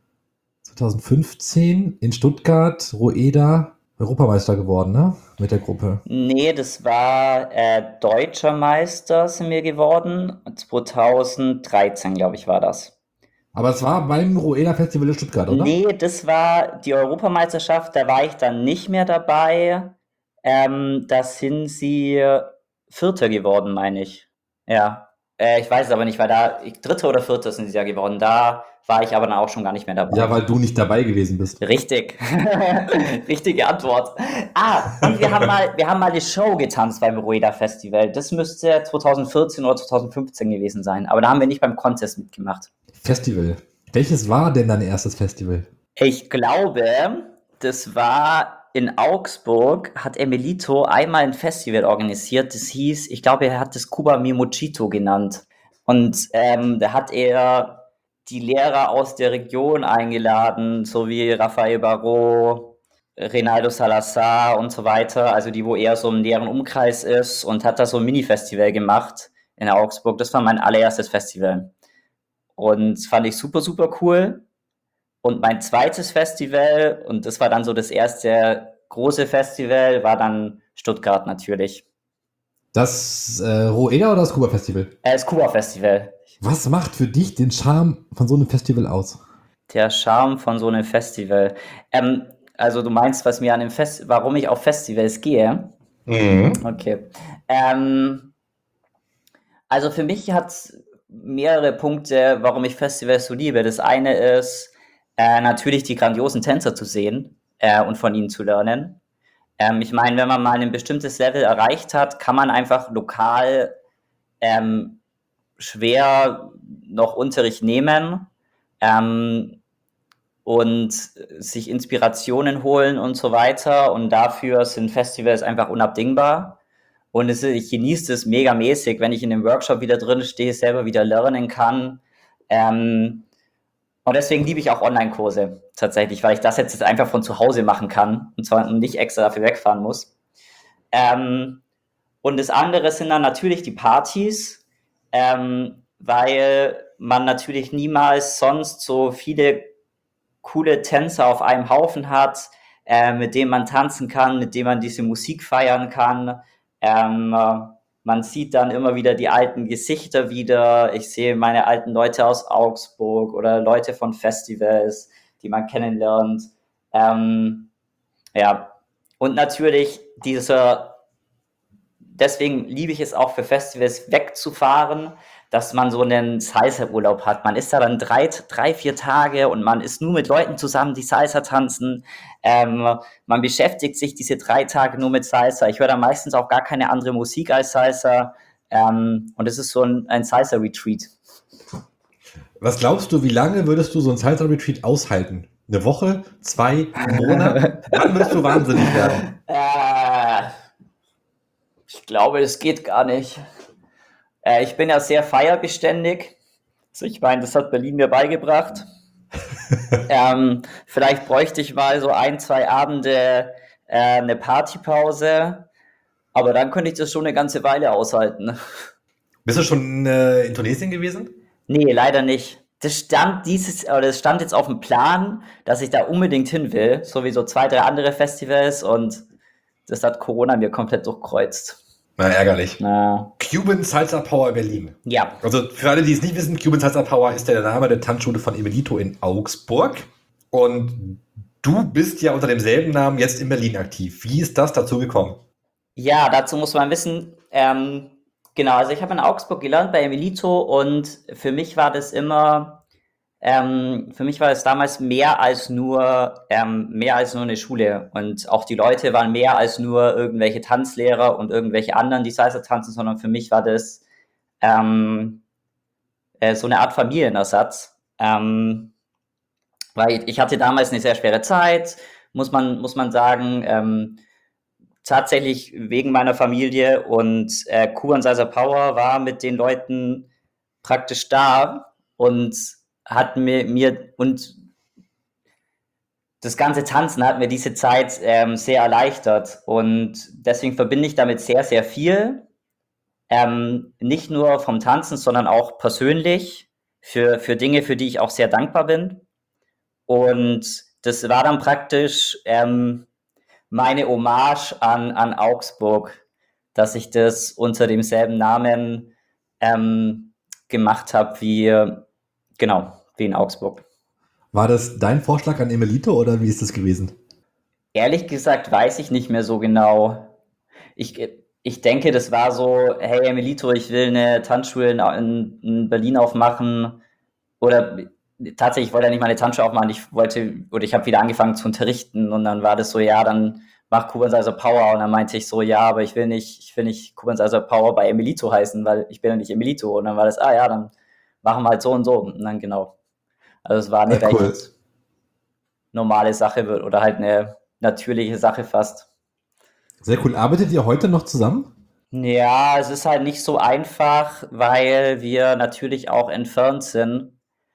zweitausendfünfzehn in Stuttgart, Roeda, Europameister geworden, ne? Mit der Gruppe. Nee, das war äh, Deutscher Meister sind wir geworden. zweitausenddreizehn, glaube ich, war das. Aber es war beim Roeda Festival in Stuttgart, oder? Nee, das war die Europameisterschaft, da war ich dann nicht mehr dabei. Ähm, da sind sie Vierter geworden, meine ich. Ja. Äh, ich weiß es aber nicht, weil da, ich, Dritter oder Vierter sind sie ja geworden. Da war ich aber dann auch schon gar nicht mehr dabei. Ja, weil du nicht dabei gewesen bist. Richtig. Richtige Antwort. Ah, und wir haben mal, wir haben mal die Show getanzt beim Roeda Festival. Das müsste zweitausendvierzehn oder zweitausendfünfzehn gewesen sein. Aber da haben wir nicht beim Contest mitgemacht. Festival. Welches war denn dein erstes Festival? Ich glaube, das war in Augsburg, hat Emilito einmal ein Festival organisiert. Das hieß, ich glaube, er hat das Cuba Mi Mochito genannt. Und ähm, da hat er die Lehrer aus der Region eingeladen, so wie Rafael Barro, Reinaldo Salazar und so weiter, also die, wo eher so im näheren Umkreis ist, und hat da so ein Mini-Festival gemacht in Augsburg. Das war mein allererstes Festival. Und fand ich super, super cool. Und mein zweites Festival, und das war dann so das erste große Festival, war dann Stuttgart natürlich. Das äh, Roeda oder das Kuba Festival? Äh, das Kuba Festival. Was macht für dich den Charme von so einem Festival aus? Der Charme von so einem Festival. Ähm, also du meinst, was mir an dem Fest, warum ich auf Festivals gehe? Mhm. Okay. Ähm, also für mich hat es mehrere Punkte, warum ich Festivals so liebe. Das eine ist äh, natürlich die grandiosen Tänzer zu sehen äh, und von ihnen zu lernen. Ähm, ich meine, wenn man mal ein bestimmtes Level erreicht hat, kann man einfach lokal ähm, schwer noch Unterricht nehmen ähm, und sich Inspirationen holen und so weiter. Und dafür sind Festivals einfach unabdingbar. Und es, ich genieße es megamäßig, wenn ich in dem Workshop wieder drin stehe, selber wieder lernen kann. Ähm, und deswegen liebe ich auch Online-Kurse tatsächlich, weil ich das jetzt einfach von zu Hause machen kann und zwar nicht extra dafür wegfahren muss. Ähm, und das andere sind dann natürlich die Partys, ähm, weil man natürlich niemals sonst so viele coole Tänzer auf einem Haufen hat, äh, mit denen man tanzen kann, mit denen man diese Musik feiern kann. Ähm, man sieht dann immer wieder die alten Gesichter wieder. Ich sehe meine alten Leute aus Augsburg oder Leute von Festivals, die man kennenlernt. Ähm, ja, und natürlich dieser, deswegen liebe ich es auch für Festivals wegzufahren, dass man so einen Salsa-Urlaub hat. Man ist da dann drei, drei, vier Tage und man ist nur mit Leuten zusammen, die Salsa tanzen. Ähm, man beschäftigt sich diese drei Tage nur mit Salsa. Ich höre da meistens auch gar keine andere Musik als Salsa. Ähm, und es ist so ein, ein Salsa-Retreat. Was glaubst du, wie lange würdest du so ein Salsa-Retreat aushalten? Eine Woche? Zwei? Einen Monat? Wann würdest du wahnsinnig werden? Äh, ich glaube, das geht gar nicht. Äh, ich bin ja sehr feierbeständig. Also ich meine, das hat Berlin mir beigebracht. ähm, vielleicht bräuchte ich mal so ein, zwei Abende äh, eine Partypause. Aber dann könnte ich das schon eine ganze Weile aushalten. Bist du schon äh, in Tunesien gewesen? Nee, leider nicht. Das stand dieses, oder das stand jetzt auf dem Plan, dass ich da unbedingt hin will, so wie so zwei, drei andere Festivals, und das hat Corona mir komplett durchkreuzt. Na, ärgerlich. Na, Cuban Salsa Power Berlin. ja. Also für alle, die es nicht wissen, Cuban Salsa Power ist der Name der Tanzschule von Emilito in Augsburg. Und du bist ja unter demselben Namen jetzt in Berlin aktiv. Wie ist das dazu gekommen? Ja, dazu muss man wissen, ähm, genau, also ich habe in Augsburg gelernt bei Emilito und für mich war das immer, ähm, für mich war es damals mehr als nur, ähm, mehr als nur eine Schule und auch die Leute waren mehr als nur irgendwelche Tanzlehrer und irgendwelche anderen, die Salsa tanzen, sondern für mich war das ähm, äh, so eine Art Familienersatz, ähm, weil ich hatte damals eine sehr schwere Zeit, muss man, muss man sagen, ähm, tatsächlich wegen meiner Familie und äh, Kuban Salsa Power war mit den Leuten praktisch da und hat mir, mir und das ganze Tanzen hat mir diese Zeit ähm, sehr erleichtert und deswegen verbinde ich damit sehr, sehr viel. Ähm, nicht nur vom Tanzen, sondern auch persönlich für, für Dinge, für die ich auch sehr dankbar bin. Und das war dann praktisch ähm, meine Hommage an, an Augsburg, dass ich das unter demselben Namen ähm, gemacht habe wie, genau, wie in Augsburg. War das dein Vorschlag an Emilito oder wie ist das gewesen? Ehrlich gesagt weiß ich nicht mehr so genau. Ich, ich denke, das war so, hey Emilito, ich will eine Tanzschule in, in, in Berlin aufmachen. Oder tatsächlich, ich wollte ja nicht meine Tanzschule aufmachen, ich wollte, oder ich habe wieder angefangen zu unterrichten und dann war das so, ja, dann mach Kuban Salsa Power und dann meinte ich so, ja, aber ich will nicht, ich will nicht Kuban Salsa Power bei Emilito heißen, weil ich bin ja nicht Emilito und dann war das, ah ja, dann machen wir halt so und so und dann genau. Also es war Ah, eine cool. recht normale Sache oder halt eine natürliche Sache fast. Sehr cool. Arbeitet ihr heute noch zusammen? Ja, es ist halt nicht so einfach, weil wir natürlich auch entfernt sind.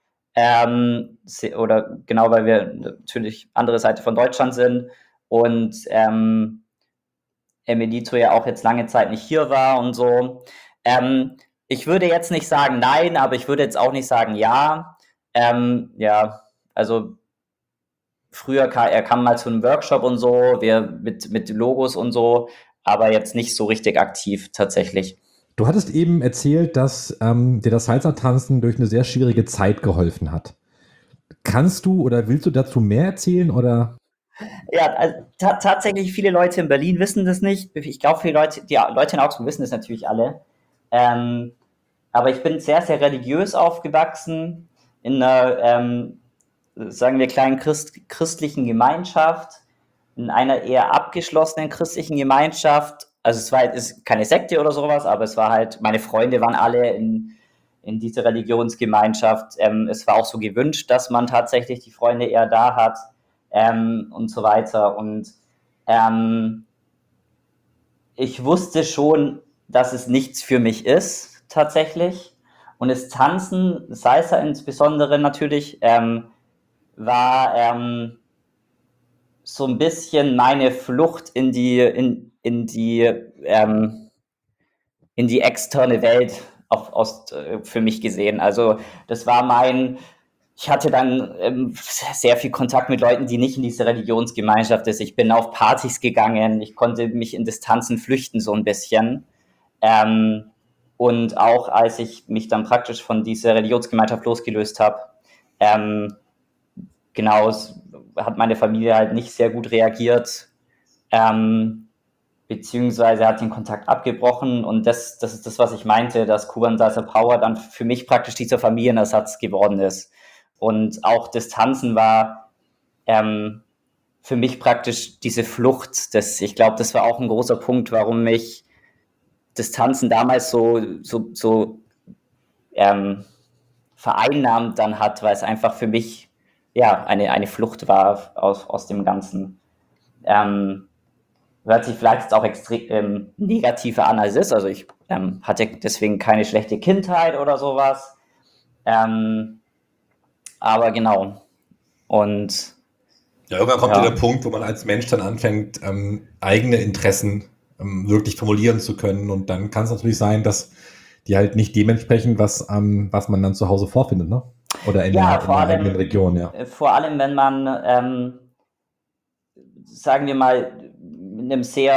Ähm, se- oder genau, weil wir natürlich andere Seite von Deutschland sind und ähm, Emilito ja auch jetzt lange Zeit nicht hier war und so. Ähm, ich würde jetzt nicht sagen nein, aber ich würde jetzt auch nicht sagen ja. Ähm, ja, also früher kam er kam mal zu einem Workshop und so, wir mit, mit Logos und so, aber jetzt nicht so richtig aktiv tatsächlich. Du hattest eben erzählt, dass ähm, dir das Salsa-Tanzen durch eine sehr schwierige Zeit geholfen hat. Kannst du oder willst du dazu mehr erzählen oder? Ja, also ta tatsächlich viele Leute in Berlin wissen das nicht. Ich glaube, viele Leute, die Leute in Augsburg wissen das natürlich alle. Ähm, aber ich bin sehr, sehr religiös aufgewachsen in einer, ähm, sagen wir, kleinen Christ christlichen Gemeinschaft, in einer eher abgeschlossenen christlichen Gemeinschaft. Also es war ist keine Sekte oder sowas, aber es war halt, meine Freunde waren alle in, in dieser Religionsgemeinschaft. Ähm, es war auch so gewünscht, dass man tatsächlich die Freunde eher da hat ähm, und so weiter. Und ähm, ich wusste schon, dass es nichts für mich ist, tatsächlich. Und das Tanzen, Salsa insbesondere natürlich, ähm, war ähm, so ein bisschen meine Flucht in die, in, in die, ähm, in die externe Welt auf, aus, äh, für mich gesehen. Also das war mein, ich hatte dann ähm, sehr viel Kontakt mit Leuten, die nicht in dieser Religionsgemeinschaft ist. Ich bin auf Partys gegangen, ich konnte mich in Distanzen flüchten so ein bisschen. Ähm, und auch als ich mich dann praktisch von dieser Religionsgemeinschaft losgelöst habe, ähm, genau, es hat meine Familie halt nicht sehr gut reagiert, ähm, beziehungsweise hat den Kontakt abgebrochen und das, das ist das, was ich meinte, dass Kuban Salsa Power dann für mich praktisch dieser Familienersatz geworden ist. Und auch das Tanzen war ähm, für mich praktisch diese Flucht. Das, ich glaube, das war auch ein großer Punkt, warum mich das Tanzen damals so, so, so ähm, vereinnahmt dann hat, weil es einfach für mich ja eine, eine Flucht war aus, aus dem Ganzen. Ähm, hört sich vielleicht jetzt auch extrem ähm, negativer an, als es ist. Also ich ähm, hatte deswegen keine schlechte Kindheit oder sowas. Ähm, aber genau. Und Ja, irgendwann kommt ja der ja, Punkt, wo man als Mensch dann anfängt, ähm, eigene Interessen ähm, wirklich formulieren zu können. Und dann kann es natürlich sein, dass die halt nicht dementsprechend, was, ähm, was man dann zu Hause vorfindet, ne? Oder in ja, der, in vor der eigenen allem, Region, ja. äh, vor allem, wenn man, ähm, sagen wir mal, mit einem sehr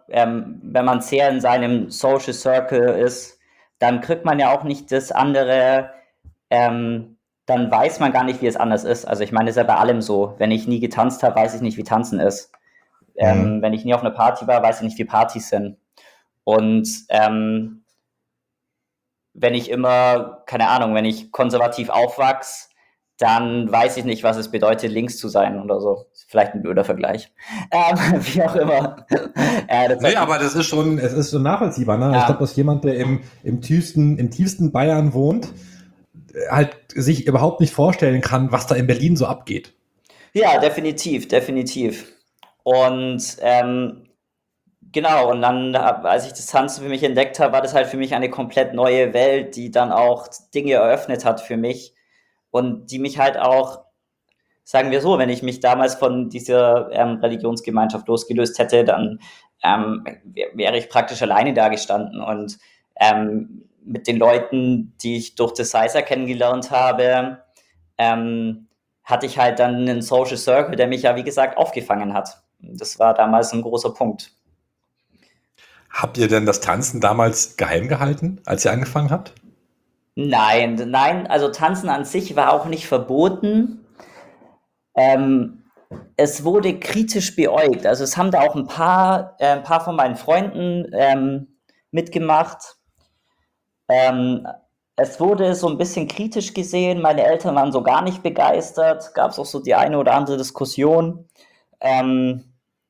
ähm, wenn man sehr in seinem Social Circle ist, dann kriegt man ja auch nicht das andere, ähm, dann weiß man gar nicht, wie es anders ist. Also ich meine, das ist ja bei allem so. Wenn ich nie getanzt habe, weiß ich nicht, wie Tanzen ist. Ähm, Mhm. wenn ich nie auf einer Party war, weiß ich nicht, wie Partys sind. Und ähm, wenn ich immer, keine Ahnung, wenn ich konservativ aufwachse, dann weiß ich nicht, was es bedeutet, links zu sein oder so. Vielleicht ein blöder Vergleich. Ähm, wie auch immer. äh, das Nee, hat, aber das ist schon, es ist schon nachvollziehbar. Ne? Ich glaube, ja. dass jemand, der im, im, tiefsten, im tiefsten Bayern wohnt, halt sich überhaupt nicht vorstellen kann, was da in Berlin so abgeht. Ja, definitiv, definitiv. Und ähm, genau, und dann, als ich das Tanzen für mich entdeckt habe, war das halt für mich eine komplett neue Welt, die dann auch Dinge eröffnet hat für mich und die mich halt auch, sagen wir so, wenn ich mich damals von dieser ähm, Religionsgemeinschaft losgelöst hätte, dann ähm, wäre ich praktisch alleine da gestanden und ähm, mit den Leuten, die ich durch das Salsa kennengelernt habe, ähm, hatte ich halt dann einen Social Circle, der mich ja, wie gesagt, aufgefangen hat. Das war damals ein großer Punkt. Habt ihr denn das Tanzen damals geheim gehalten, als ihr angefangen habt? Nein, nein, also Tanzen an sich war auch nicht verboten. Ähm, es wurde kritisch beäugt. Also es haben da auch ein paar, äh, ein paar von meinen Freunden ähm, mitgemacht. Ähm, es wurde so ein bisschen kritisch gesehen. Meine Eltern waren so gar nicht begeistert. Gab es auch so die eine oder andere Diskussion. Ähm,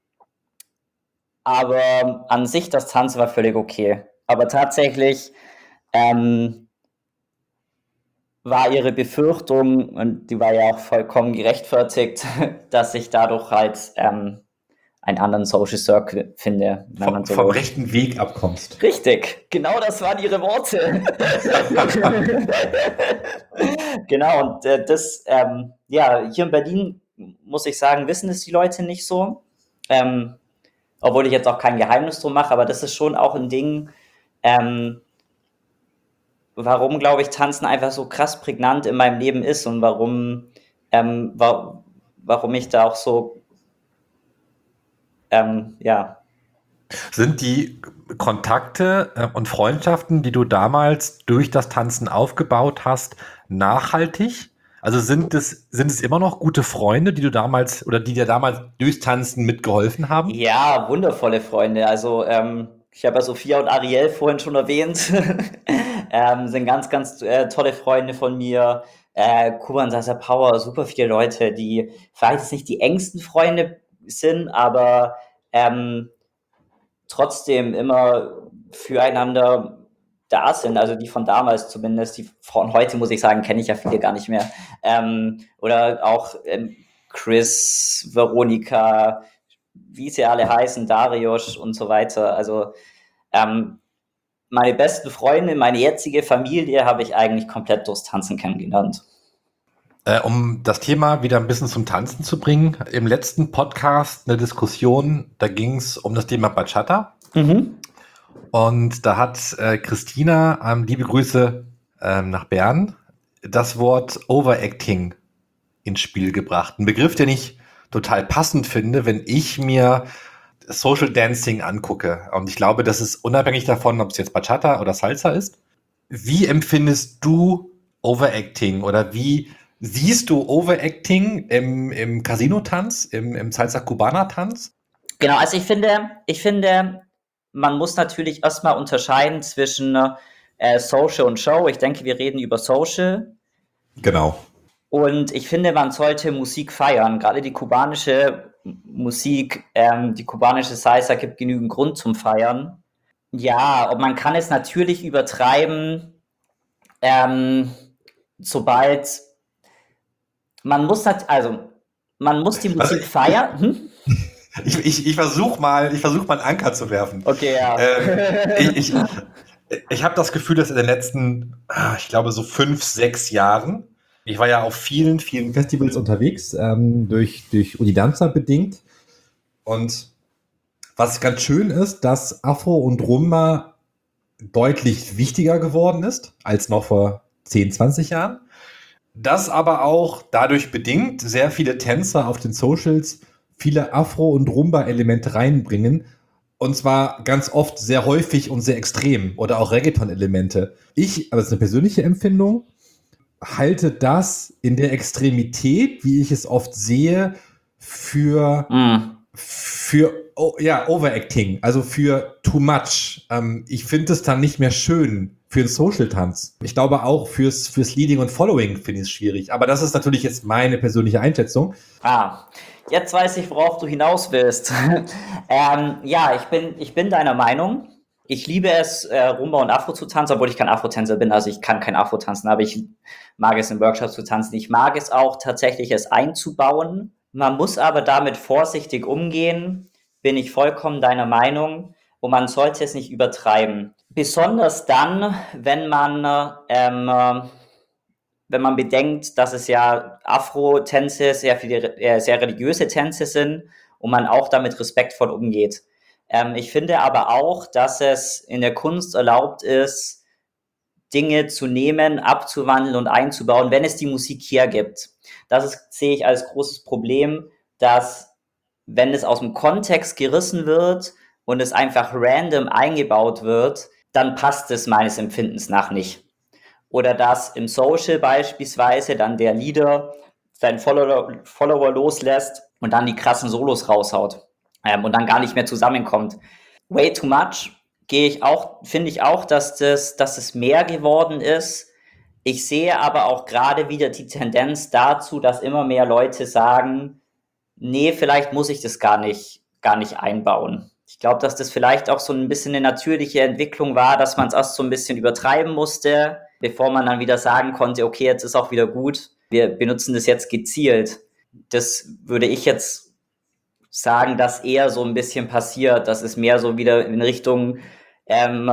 aber an sich das Tanzen war völlig okay. Aber tatsächlich ähm, war ihre Befürchtung, und die war ja auch vollkommen gerechtfertigt, dass ich dadurch halt ähm, einen anderen Social Circle finde, wenn man Vom, so vom will. rechten Weg abkommst. Richtig, genau das waren ihre Worte. Genau, und äh, das, ähm, ja, hier in Berlin, muss ich sagen, wissen es die Leute nicht so. Ähm, obwohl ich jetzt auch kein Geheimnis drum mache, aber das ist schon auch ein Ding, ähm, warum, glaube ich, Tanzen einfach so krass prägnant in meinem Leben ist und warum, ähm, wa warum ich da auch so, ähm, ja. Sind die Kontakte äh, und Freundschaften, die du damals durch das Tanzen aufgebaut hast, nachhaltig? Also sind es, sind es immer noch gute Freunde, die du damals oder die dir damals durchs Tanzen mitgeholfen haben? Ja, wundervolle Freunde. Also, ähm, ich habe ja Sophia und Ariel vorhin schon erwähnt. ähm, sind ganz, ganz äh, tolle Freunde von mir. Äh, Kuban, Sasa Power, super viele Leute, die vielleicht jetzt nicht die engsten Freunde sind, aber ähm, trotzdem immer füreinander da sind, also die von damals zumindest, die von heute, muss ich sagen, kenne ich ja viele gar nicht mehr. Ähm, oder auch ähm, Chris, Veronika, wie sie alle heißen, Darius und so weiter. Also ähm, meine besten Freunde, meine jetzige Familie habe ich eigentlich komplett durchs Tanzen kennengelernt. Äh, um das Thema wieder ein bisschen zum Tanzen zu bringen, im letzten Podcast eine Diskussion, da ging es um das Thema Bachata. Mhm. Und da hat äh, Christina, ähm, liebe Grüße ähm, nach Bern, das Wort Overacting ins Spiel gebracht. Ein Begriff, den ich total passend finde, wenn ich mir Social Dancing angucke. Und ich glaube, das ist unabhängig davon, ob es jetzt Bachata oder Salsa ist. Wie empfindest du Overacting oder wie siehst du Overacting im, im Casino-Tanz, im, im Salsa-Cubana-Tanz? Genau, also ich finde, ich finde, man muss natürlich erstmal unterscheiden zwischen äh, Social und Show. Ich denke, wir reden über Social. Genau. Und ich finde, man sollte Musik feiern. Gerade die kubanische Musik, ähm, die kubanische Salsa gibt genügend Grund zum Feiern. Ja, und man kann es natürlich übertreiben, ähm, sobald man muss, nat- also man muss die Also Musik feiern. Hm? ich, ich, ich versuche mal, ich versuche mal einen Anker zu werfen. Okay, ja. Ähm, ich ich, ich habe das Gefühl, dass in den letzten, ah, ich glaube, so fünf, sechs Jahren, ich war ja auf vielen, vielen Festivals unterwegs, ähm, durch, durch Unidanza bedingt. Und was ganz schön ist, dass Afro und Rumba deutlich wichtiger geworden ist als noch vor zehn, zwanzig Jahren. Das aber auch dadurch bedingt sehr viele Tänzer auf den Socials viele Afro- und Rumba-Elemente reinbringen. Und zwar ganz oft sehr häufig und sehr extrem oder auch Reggaeton-Elemente. Ich, aber das ist eine persönliche Empfindung, halte das in der Extremität, wie ich es oft sehe, für, Mm. für oh, ja, Overacting, also für too much. Ähm, ich finde es dann nicht mehr schön für einen Social-Tanz. Ich glaube auch fürs, fürs Leading und Following finde ich es schwierig. Aber das ist natürlich jetzt meine persönliche Einschätzung. Ah, jetzt weiß ich, worauf du hinaus willst. ähm, ja, ich bin, ich bin deiner Meinung. Ich liebe es, äh, Rumba und Afro zu tanzen, obwohl ich kein Afro-Tänzer bin. Also ich kann kein Afro tanzen, aber ich mag es in Workshops zu tanzen. Ich mag es auch tatsächlich, es einzubauen. Man muss aber damit vorsichtig umgehen, bin ich vollkommen deiner Meinung. Und man sollte es nicht übertreiben. Besonders dann, wenn man ähm, äh, wenn man bedenkt, dass es ja Afro-Tänze sehr viele, äh, sehr religiöse Tänze sind und man auch damit respektvoll umgeht. Ähm, ich finde aber auch, dass es in der Kunst erlaubt ist, Dinge zu nehmen, abzuwandeln und einzubauen, wenn es die Musik hergibt. Das ist, sehe ich als großes Problem, dass wenn es aus dem Kontext gerissen wird und es einfach random eingebaut wird, dann passt es meines Empfindens nach nicht. Oder dass im Social beispielsweise dann der Leader seinen Follower, Follower loslässt und dann die krassen Solos raushaut ähm, und dann gar nicht mehr zusammenkommt. Way too much gehe ich auch, finde ich auch, dass das, dass es mehr geworden ist. Ich sehe aber auch gerade wieder die Tendenz dazu, dass immer mehr Leute sagen, nee, vielleicht muss ich das gar nicht, gar nicht einbauen. Ich glaube, dass das vielleicht auch so ein bisschen eine natürliche Entwicklung war, dass man es erst so ein bisschen übertreiben musste, bevor man dann wieder sagen konnte, okay, jetzt ist auch wieder gut, wir benutzen das jetzt gezielt. Das würde ich jetzt sagen, dass eher so ein bisschen passiert, dass es mehr so wieder in Richtung ähm,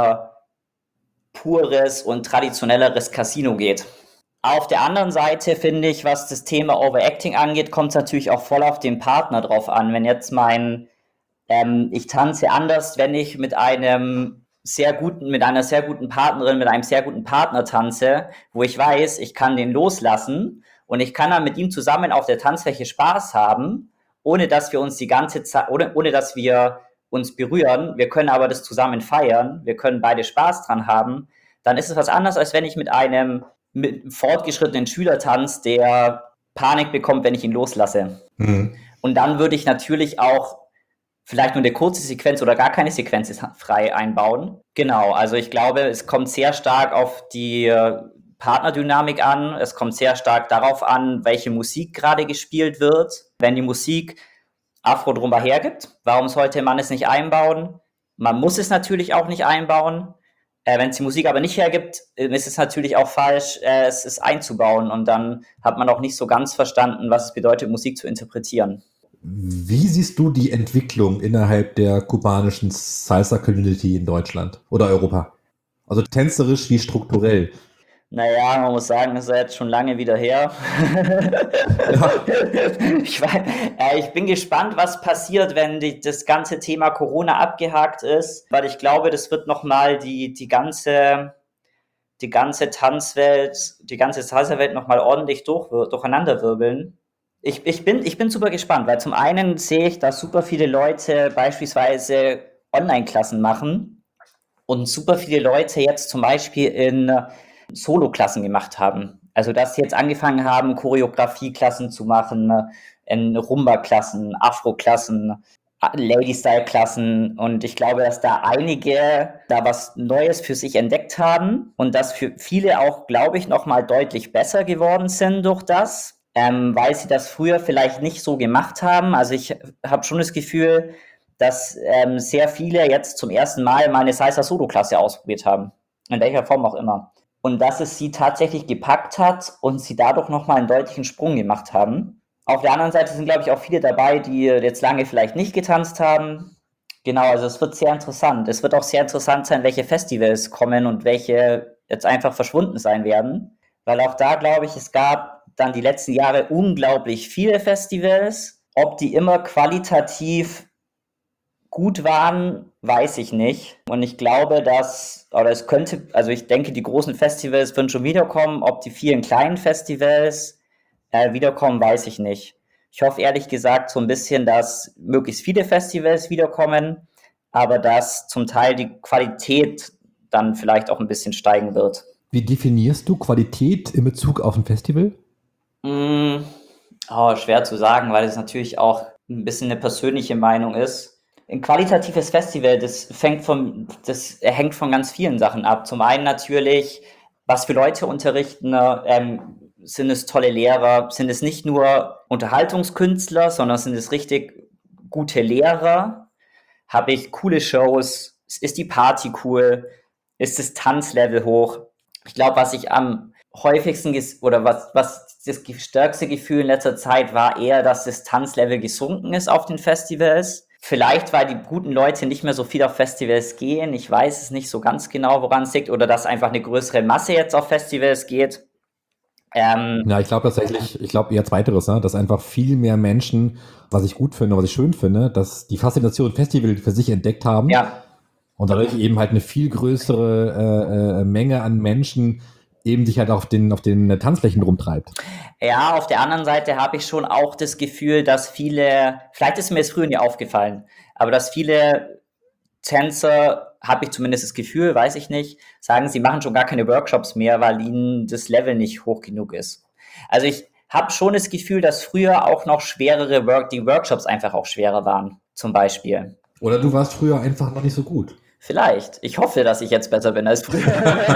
pures und traditionelleres Casino geht. Auf der anderen Seite finde ich, was das Thema Overacting angeht, kommt es natürlich auch voll auf den Partner drauf an. Wenn jetzt mein, ähm, ich tanze anders, wenn ich mit einem sehr guten, mit einer sehr guten Partnerin, mit einem sehr guten Partner tanze, wo ich weiß, ich kann den loslassen und ich kann dann mit ihm zusammen auf der Tanzfläche Spaß haben, ohne dass wir uns die ganze Zeit, ohne, ohne dass wir uns berühren. Wir können aber das zusammen feiern. Wir können beide Spaß dran haben. Dann ist es was anderes, als wenn ich mit einem mit fortgeschrittenen Schüler tanze, der Panik bekommt, wenn ich ihn loslasse. Mhm. Und dann würde ich natürlich auch vielleicht nur eine kurze Sequenz oder gar keine Sequenz frei einbauen. Genau, also ich glaube, es kommt sehr stark auf die Partnerdynamik an. Es kommt sehr stark darauf an, welche Musik gerade gespielt wird. Wenn die Musik Afro-Drumba hergibt, warum sollte man es nicht einbauen? Man muss es natürlich auch nicht einbauen. Äh, wenn es die Musik aber nicht hergibt, ist es natürlich auch falsch, äh, es ist einzubauen. Und dann hat man auch nicht so ganz verstanden, was es bedeutet, Musik zu interpretieren. Wie siehst du die Entwicklung innerhalb der kubanischen Salsa-Community in Deutschland oder Europa? Also tänzerisch wie strukturell? Naja, man muss sagen, das ist ja jetzt schon lange wieder her. Ja. ich, weiß, äh, ich bin gespannt, was passiert, wenn die, das ganze Thema Corona abgehakt ist, weil ich glaube, das wird nochmal die, die ganze, die ganze Tanzwelt, die ganze Salsa-Welt nochmal ordentlich durch, durcheinanderwirbeln. Ich, ich, bin, ich bin super gespannt, weil zum einen sehe ich, dass super viele Leute beispielsweise Online-Klassen machen und super viele Leute jetzt zum Beispiel in Solo-Klassen gemacht haben. Also, dass sie jetzt angefangen haben, Choreografie-Klassen zu machen, in Rumba-Klassen, Afro-Klassen, Lady-Style-Klassen. Und ich glaube, dass da einige da was Neues für sich entdeckt haben und dass für viele auch, glaube ich, nochmal deutlich besser geworden sind durch das, ähm, weil sie das früher vielleicht nicht so gemacht haben. Also ich habe schon das Gefühl, dass ähm, sehr viele jetzt zum ersten Mal mal eine Salsa-Solo-Klasse ausprobiert haben. In welcher Form auch immer. Und dass es sie tatsächlich gepackt hat und sie dadurch nochmal einen deutlichen Sprung gemacht haben. Auf der anderen Seite sind, glaube ich, auch viele dabei, die jetzt lange vielleicht nicht getanzt haben. Genau, also es wird sehr interessant. Es wird auch sehr interessant sein, welche Festivals kommen und welche jetzt einfach verschwunden sein werden. Weil auch da, glaube ich, es gab dann die letzten Jahre unglaublich viele Festivals. Ob die immer qualitativ gut waren, weiß ich nicht. Und ich glaube, dass, oder es könnte, also ich denke, die großen Festivals würden schon wiederkommen. Ob die vielen kleinen Festivals äh, wiederkommen, weiß ich nicht. Ich hoffe ehrlich gesagt so ein bisschen, dass möglichst viele Festivals wiederkommen. aber dass zum Teil die Qualität dann vielleicht auch ein bisschen steigen wird. Wie definierst du Qualität in Bezug auf ein Festival? Mm, oh, schwer zu sagen, weil es natürlich auch ein bisschen eine persönliche Meinung ist. Ein qualitatives Festival, das fängt von, das hängt von ganz vielen Sachen ab. Zum einen natürlich, was für Leute unterrichten, ähm, sind es tolle Lehrer, sind es nicht nur Unterhaltungskünstler, sondern sind es richtig gute Lehrer? Habe ich coole Shows? Ist die Party cool? Ist das Tanzlevel hoch? Ich glaube, was ich am häufigsten ges- oder was, was das ge- stärkste Gefühl in letzter Zeit war eher, dass das Tanzlevel gesunken ist auf den Festivals. Vielleicht, weil die guten Leute nicht mehr so viel auf Festivals gehen. Ich weiß es nicht so ganz genau, woran es liegt. Oder dass einfach eine größere Masse jetzt auf Festivals geht. Ähm, Ja, ich glaube tatsächlich, ich glaube eher zweiteres, ne? Dass einfach viel mehr Menschen, was ich gut finde, was ich schön finde, dass die Faszination Festival für sich entdeckt haben ja, und dadurch eben halt eine viel größere äh, äh, Menge an Menschen eben sich halt auf den, auf den Tanzflächen rumtreibt. Ja, auf der anderen Seite habe ich schon auch das Gefühl, dass viele, vielleicht ist mir es früher nie aufgefallen, aber dass viele Tänzer, habe ich zumindest das Gefühl, weiß ich nicht, sagen, sie machen schon gar keine Workshops mehr, weil ihnen das Level nicht hoch genug ist. Also ich habe schon das Gefühl, dass früher auch noch schwerere Work, die Workshops einfach auch schwerer waren, zum Beispiel. Oder du warst früher einfach noch nicht so gut. Vielleicht. Ich hoffe, dass ich jetzt besser bin als früher.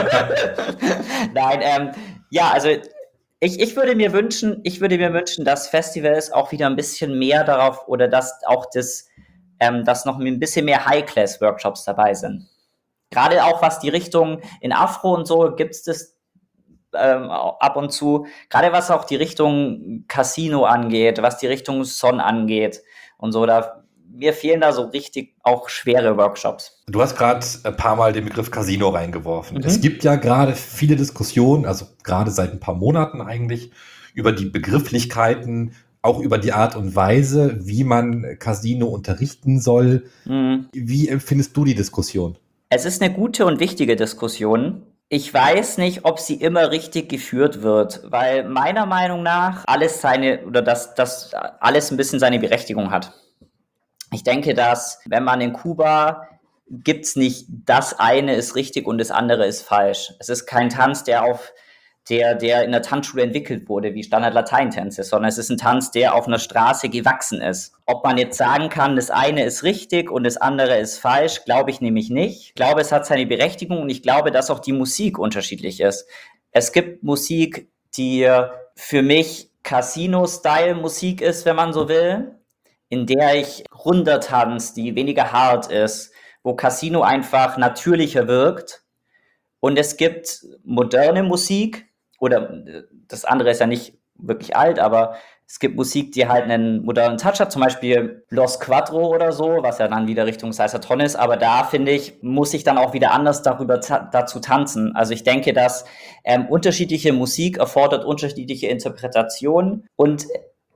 Nein, ähm, ja, also ich, ich würde mir wünschen, ich würde mir wünschen, dass Festivals auch wieder ein bisschen mehr darauf oder dass auch das, ähm, dass noch ein bisschen mehr High-Class-Workshops dabei sind. Gerade auch was die Richtung in Afro und so gibt es das ähm, ab und zu. Gerade was auch die Richtung Casino angeht, was die Richtung Son angeht und so, da mir fehlen da so richtig auch schwere Workshops. Du hast gerade ein paar Mal den Begriff Casino reingeworfen. Mhm. Es gibt ja gerade viele Diskussionen, also gerade seit ein paar Monaten eigentlich, über die Begrifflichkeiten, auch über die Art und Weise, wie man Casino unterrichten soll. Mhm. Wie empfindest du die Diskussion? Es ist eine gute und wichtige Diskussion. Ich weiß nicht, ob sie immer richtig geführt wird, weil meiner Meinung nach alles seine oder dass das alles ein bisschen seine Berechtigung hat. Ich denke, dass wenn man in Kuba gibt's nicht das eine ist richtig und das andere ist falsch. Es ist kein Tanz, der auf der, der in der Tanzschule entwickelt wurde, wie Standard-Lateintänze, sondern es ist ein Tanz, der auf einer Straße gewachsen ist. Ob man jetzt sagen kann, das eine ist richtig und das andere ist falsch, glaube ich nämlich nicht. Ich glaube, es hat seine Berechtigung und ich glaube, dass auch die Musik unterschiedlich ist. Es gibt Musik, die für mich Casino-Style-Musik ist, wenn man so will, in der ich runder tanze, die weniger hart ist, wo Casino einfach natürlicher wirkt. Und es gibt moderne Musik, oder das andere ist ja nicht wirklich alt, aber es gibt Musik, die halt einen modernen Touch hat, zum Beispiel Los Quattro oder so, was ja dann wieder Richtung Salsa-Ton ist, aber da, finde ich, muss ich dann auch wieder anders darüber ta- dazu tanzen. Also ich denke, dass ähm, unterschiedliche Musik erfordert unterschiedliche Interpretationen und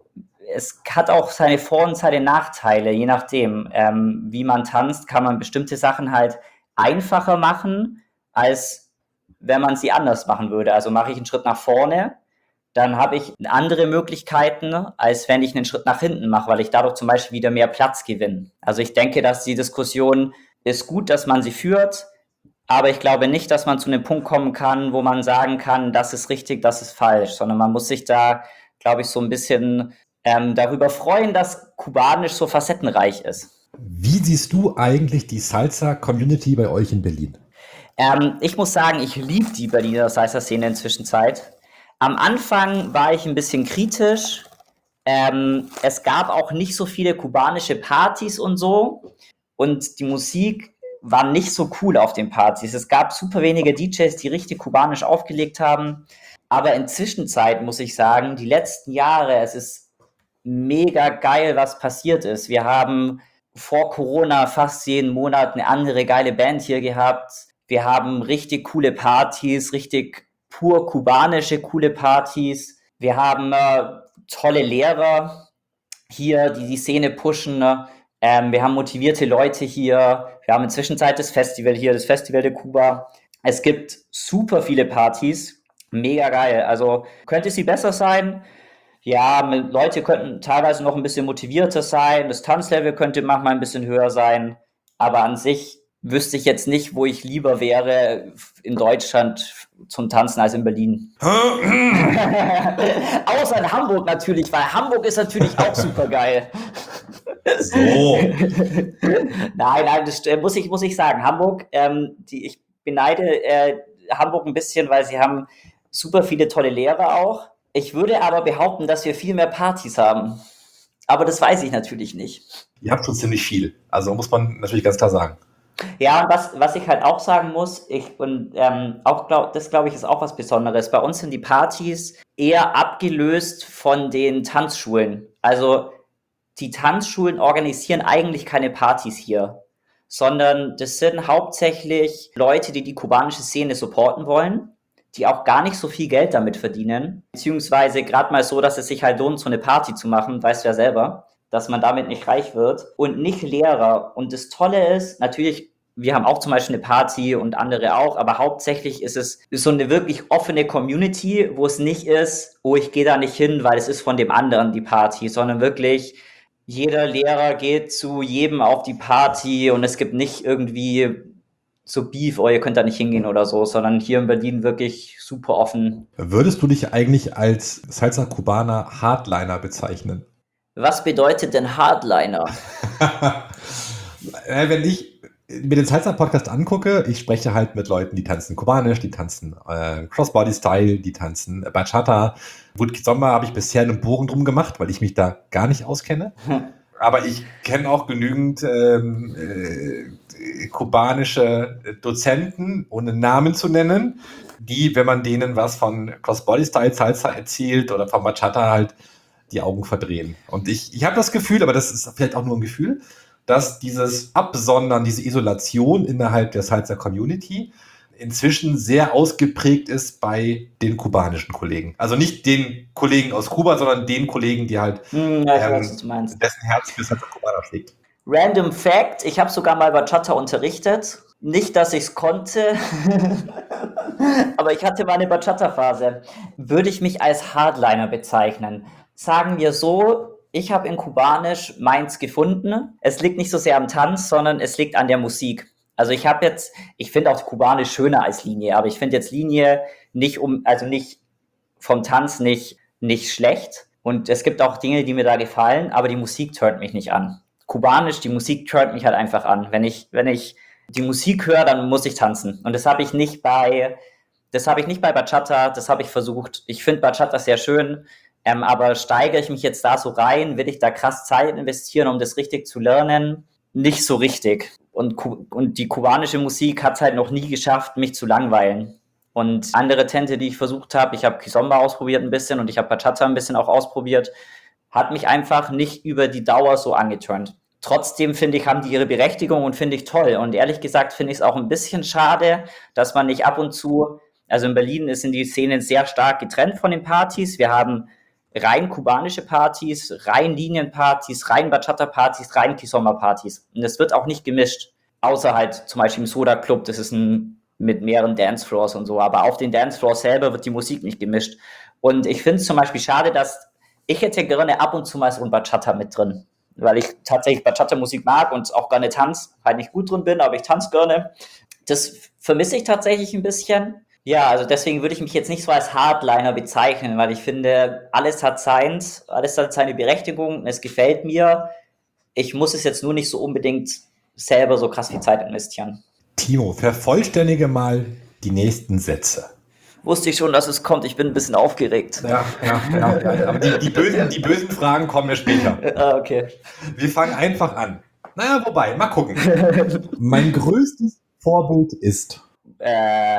es hat auch seine Vor- und seine Nachteile, je nachdem, ähm, wie man tanzt, kann man bestimmte Sachen halt einfacher machen, als wenn man sie anders machen würde. Also mache ich einen Schritt nach vorne, dann habe ich andere Möglichkeiten, als wenn ich einen Schritt nach hinten mache, weil ich dadurch zum Beispiel wieder mehr Platz gewinne. Also ich denke, dass die Diskussion ist gut, dass man sie führt, aber ich glaube nicht, dass man zu einem Punkt kommen kann, wo man sagen kann, das ist richtig, das ist falsch, sondern man muss sich da, glaube ich, so ein bisschen ähm, darüber freuen, dass Kubanisch so facettenreich ist. Wie siehst du eigentlich die Salsa-Community bei euch in Berlin? Ähm, ich muss sagen, ich liebe die Berliner Salsa-Szene inzwischen Zeit. Am Anfang war ich ein bisschen kritisch. Ähm, es gab auch nicht so viele kubanische Partys und so. Und die Musik war nicht so cool auf den Partys. Es gab super wenige D Js, die richtig kubanisch aufgelegt haben. Aber in Zwischenzeit muss ich sagen, die letzten Jahre, es ist mega geil, was passiert ist. Wir haben vor Corona fast jeden Monat eine andere geile Band hier gehabt. Wir haben richtig coole Partys, richtig pur kubanische coole Partys. Wir haben äh, tolle Lehrer hier, die die Szene pushen. Ne? Ähm, wir haben motivierte Leute hier. Wir haben inzwischen das Festival hier, das Festival de Cuba. Es gibt super viele Partys. Mega geil. Also könnte sie besser sein? Ja, mit, Leute könnten teilweise noch ein bisschen motivierter sein. Das Tanzlevel könnte manchmal ein bisschen höher sein. Aber an sich wüsste ich jetzt nicht, wo ich lieber wäre in Deutschland zum Tanzen als in Berlin. Außer in Hamburg natürlich, weil Hamburg ist natürlich auch super geil. So. Nein, nein, das äh, muss ich, muss ich sagen. Hamburg, ähm, die, ich beneide äh, Hamburg ein bisschen, weil sie haben super viele tolle Lehrer auch. Ich würde aber behaupten, dass wir viel mehr Partys haben. Aber das weiß ich natürlich nicht. Ihr habt schon ziemlich viel. Also muss man natürlich ganz klar sagen. Ja, und was, was ich halt auch sagen muss, ich, und ähm, auch glaub, das glaube ich ist auch was Besonderes. Bei uns sind die Partys eher abgelöst von den Tanzschulen. Also die Tanzschulen organisieren eigentlich keine Partys hier, sondern das sind hauptsächlich Leute, die die kubanische Szene supporten wollen, die auch gar nicht so viel Geld damit verdienen, beziehungsweise gerade mal so, dass es sich halt lohnt, so eine Party zu machen, weißt du ja selber, dass man damit nicht reich wird und nicht Lehrer. Und das Tolle ist, natürlich, wir haben auch zum Beispiel eine Party und andere auch, aber hauptsächlich ist es so eine wirklich offene Community, wo es nicht ist, oh, ich gehe da nicht hin, weil es ist von dem anderen die Party, sondern wirklich jeder Lehrer geht zu jedem auf die Party und es gibt nicht irgendwie so Beef, oh, ihr könnt da nicht hingehen oder so, sondern hier in Berlin wirklich super offen. Würdest du dich eigentlich als Salsa Cubana Hardliner bezeichnen? Was bedeutet denn Hardliner? Wenn ich mir den Salsa-Podcast angucke, ich spreche halt mit Leuten, die tanzen Kubanisch, die tanzen äh, Crossbody-Style, die tanzen Bachata. Gut, Kizomba habe ich bisher einen Bogen drum gemacht, weil ich mich da gar nicht auskenne. Aber ich kenne auch genügend ähm, äh, kubanische Dozenten, ohne Namen zu nennen, die, wenn man denen was von Crossbody-Style Salsa erzählt oder von Bachata halt die Augen verdrehen. Und ich, ich habe das Gefühl, aber das ist vielleicht auch nur ein Gefühl, dass dieses Absondern, diese Isolation innerhalb der Salsa-Community inzwischen sehr ausgeprägt ist bei den kubanischen Kollegen. Also nicht den Kollegen aus Kuba, sondern den Kollegen, die halt Hm, ja, ich ähm, weiß, was du meinst. dessen Herz für Salsa Cubana schlägt. Random Fact, ich habe sogar mal Bachata unterrichtet. Nicht, dass ich es konnte, aber ich hatte mal eine Bachata-Phase. Würde ich mich als Hardliner bezeichnen? Sagen wir so, ich habe in Kubanisch meins gefunden. Es liegt nicht so sehr am Tanz, sondern es liegt an der Musik. Also ich habe jetzt, ich finde auch Kubanisch schöner als Linie, aber ich finde jetzt Linie nicht um, also nicht vom Tanz nicht, nicht schlecht. Und es gibt auch Dinge, die mir da gefallen, aber die Musik turnt mich nicht an. Kubanisch, die Musik turnt mich halt einfach an. Wenn ich, wenn ich die Musik höre, dann muss ich tanzen. Und das habe ich nicht bei, das habe ich nicht bei Bachata, das habe ich versucht. Ich finde Bachata sehr schön, ähm, aber steigere ich mich jetzt da so rein, will ich da krass Zeit investieren, um das richtig zu lernen? Nicht so richtig. Und, und die kubanische Musik hat es halt noch nie geschafft, mich zu langweilen. Und andere Tänze, die ich versucht habe, ich habe Kizomba ausprobiert ein bisschen und ich habe Bachata ein bisschen auch ausprobiert, hat mich einfach nicht über die Dauer so angeturnt. Trotzdem finde ich, haben die ihre Berechtigung und finde ich toll. Und ehrlich gesagt finde ich es auch ein bisschen schade, dass man nicht ab und zu, also in Berlin sind die Szenen sehr stark getrennt von den Partys. Wir haben rein kubanische Partys, rein Linienpartys, rein Bachata-Partys, rein Kizomba-Partys. Und es wird auch nicht gemischt. Außer halt zum Beispiel im Soda Club, das ist ein mit mehreren Dancefloors und so. Aber auf den Dancefloors selber wird die Musik nicht gemischt. Und ich finde es zum Beispiel schade, dass ich hätte gerne ab und zu mal so ein Bachata mit drin. Weil ich tatsächlich Bachata-Musik mag und auch gerne tanze. Halt nicht gut drin bin, aber ich tanze gerne. Das vermisse ich tatsächlich ein bisschen. Ja, also deswegen würde ich mich jetzt nicht so als Hardliner bezeichnen, weil ich finde, alles hat seins, alles hat seine Berechtigung, es gefällt mir. Ich muss es jetzt nur nicht so unbedingt selber so krass viel Zeit investieren. Timo, vervollständige mal die nächsten Sätze. Wusste ich schon, dass es kommt. Ich bin ein bisschen aufgeregt. Ja, ja, ja. ja. Aber die, die, bösen, die bösen Fragen kommen ja später. Ah, okay. Wir fangen einfach an. Naja, wobei, mal gucken. Mein größtes Vorbild ist... Äh,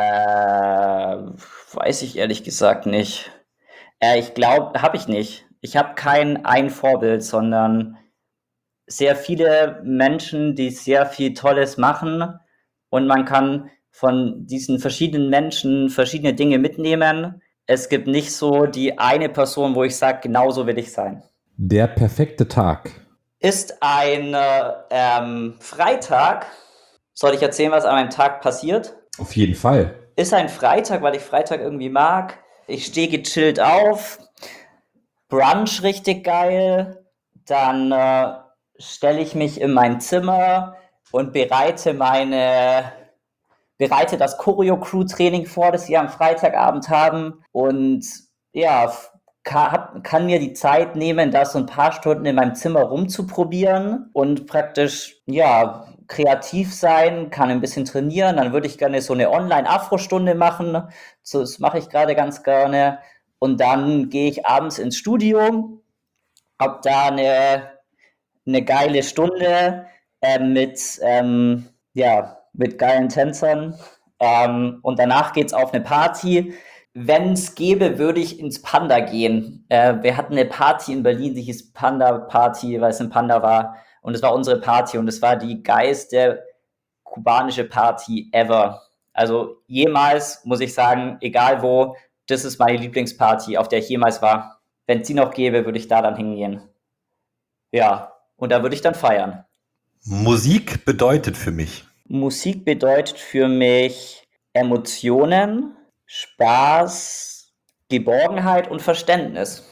weiß ich ehrlich gesagt nicht. Äh, ich glaube, habe ich nicht. Ich habe kein ein Vorbild, sondern sehr viele Menschen, die sehr viel Tolles machen und man kann von diesen verschiedenen Menschen verschiedene Dinge mitnehmen. Es gibt nicht so die eine Person, wo ich sage, genau so will ich sein. Der perfekte Tag ist ein ähm, Freitag. Soll ich erzählen, was an meinem Tag passiert? Auf jeden Fall. Ist ein Freitag, weil ich Freitag irgendwie mag. Ich stehe gechillt auf. Brunch richtig geil. Dann äh, stelle ich mich in mein Zimmer, und bereite meine bereite das Choreo-Crew-Training vor, das wir am Freitagabend haben und ja, kann, kann mir die Zeit nehmen, da so ein paar Stunden in meinem Zimmer rumzuprobieren und praktisch, ja, kreativ sein, kann ein bisschen trainieren. Dann würde ich gerne so eine Online-Afro-Stunde machen. So, das mache ich gerade ganz gerne. Und dann gehe ich abends ins Studio, habe da eine, eine geile Stunde äh, mit, ähm, ja, mit geilen Tänzern. Ähm, und danach geht's auf eine Party. Wenn es gäbe, würde ich ins Panda gehen. Äh, wir hatten eine Party in Berlin, die hieß Panda Party, weil es ein Panda war. Und es war unsere Party und es war die geilste kubanische Party ever. Also jemals, muss ich sagen, egal wo, das ist meine Lieblingsparty, auf der ich jemals war. Wenn es die noch gäbe, würde ich da dann hingehen. Ja, und da würde ich dann feiern. Musik bedeutet für mich. Musik bedeutet für mich Emotionen, Spaß, Geborgenheit und Verständnis.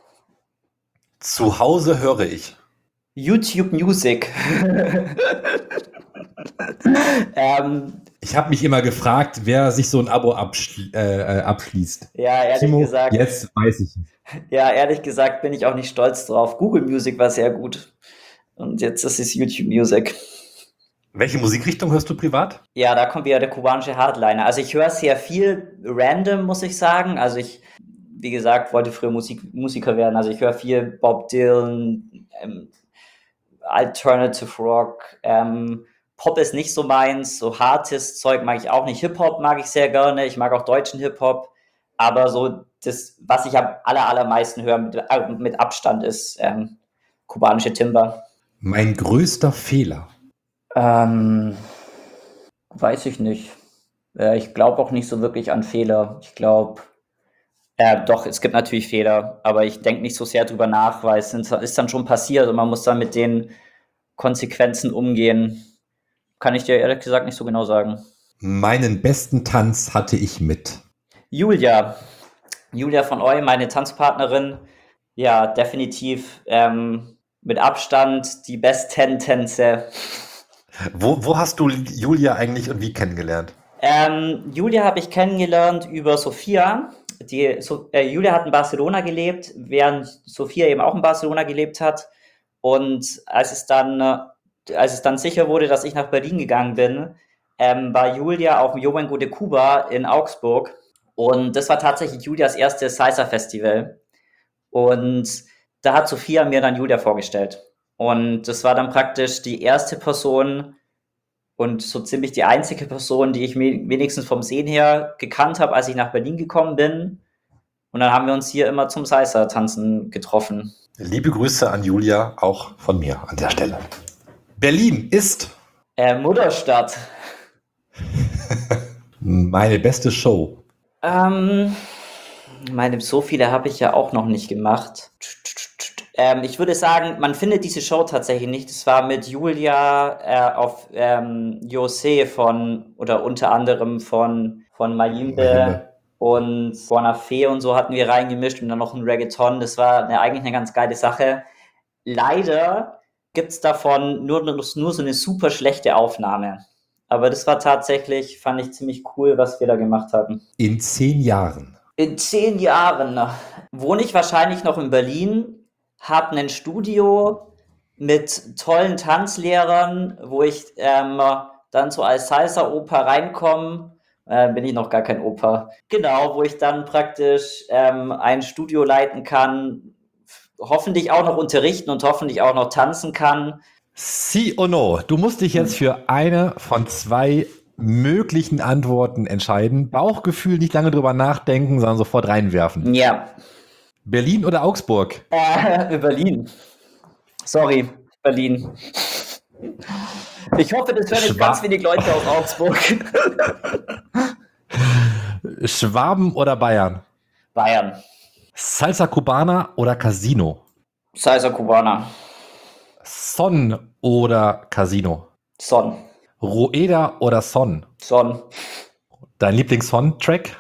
Zu Hause höre ich. YouTube Music. ähm, Ich habe mich immer gefragt, wer sich so ein Abo abschli äh, abschließt. ja, ehrlich Timo, gesagt. jetzt weiß ich. Ja, ehrlich gesagt bin ich auch nicht stolz drauf. Google Music war sehr gut. Und jetzt ist es YouTube Music. Welche Musikrichtung hörst du privat? Ja, da kommt wieder der kubanische Hardliner. Also ich höre sehr viel random, muss ich sagen. Also ich, wie gesagt, wollte früher Musik, Musiker werden. Also ich höre viel Bob Dylan, ähm, Alternative Rock, ähm, Pop ist nicht so meins, so hartes Zeug mag ich auch nicht. Hip-Hop mag ich sehr gerne. Ich mag auch deutschen Hip-Hop. Aber so das, was ich am aller, allermeisten höre mit, äh, mit Abstand, ist ähm, kubanische Timber. Mein größter Fehler. Ähm, weiß ich nicht. Äh, ich glaube auch nicht so wirklich an Fehler. Ich glaube, äh, doch, es gibt natürlich Fehler, aber ich denke nicht so sehr drüber nach, weil es sind, ist dann schon passiert und man muss dann mit den Konsequenzen umgehen. Kann ich dir ehrlich gesagt nicht so genau sagen. Meinen besten Tanz hatte ich mit. Julia. Julia von Eu, meine Tanzpartnerin. Ja, definitiv ähm, mit Abstand die besten Tänze. Wo, wo hast du Julia eigentlich und wie kennengelernt? Ähm, Julia habe ich kennengelernt über Sophia. Die, so, äh, Julia hat in Barcelona gelebt, während Sophia eben auch in Barcelona gelebt hat. Und als es dann, äh, als es dann sicher wurde, dass ich nach Berlin gegangen bin, ähm, war Julia auf dem Yo Vengo de Cuba in Augsburg. Und das war tatsächlich Julias erstes Salsa-Festival. Und da hat Sophia mir dann Julia vorgestellt. Und das war dann praktisch die erste Person und so ziemlich die einzige Person, die ich wenigstens vom Sehen her gekannt habe, als ich nach Berlin gekommen bin. Und dann haben wir uns hier immer zum Salsa-Tanzen getroffen. Liebe Grüße an Julia, auch von mir an der Stelle. Berlin ist Äh, Mutterstadt. meine beste Show. Ähm, meine, so viele habe ich ja auch noch nicht gemacht. Ähm, ich würde sagen, man findet diese Show tatsächlich nicht. Es war mit Julia äh, auf ähm, Jose von, oder unter anderem von, von Mayimbe, Mayimbe. Und Bonafé und so hatten wir reingemischt und dann noch ein Reggaeton. Das war eine, eigentlich eine ganz geile Sache. Leider gibt es davon nur, nur so eine super schlechte Aufnahme. Aber das war tatsächlich, fand ich ziemlich cool, was wir da gemacht haben. In zehn Jahren. In zehn Jahren wohne ich wahrscheinlich noch in Berlin, habe ein Studio mit tollen Tanzlehrern, wo ich ähm, dann so als Salsa-Oper reinkomme. Äh, bin ich noch gar kein Opa. Genau, wo ich dann praktisch ähm, ein Studio leiten kann, hoffentlich auch noch unterrichten und hoffentlich auch noch tanzen kann. Si o no. Du musst dich jetzt für eine von zwei möglichen Antworten entscheiden. Bauchgefühl, nicht lange drüber nachdenken, sondern sofort reinwerfen. Ja. Berlin oder Augsburg? Äh, Berlin. Sorry, Berlin. Ich hoffe, das hören jetzt Schwa- ganz wenig Leute aus Augsburg. Schwaben oder Bayern? Bayern. Salsa Cubana oder Casino? Salsa Cubana. Son oder Casino? Son. Rueda oder Son? Son. Dein Lieblings-Son-Track?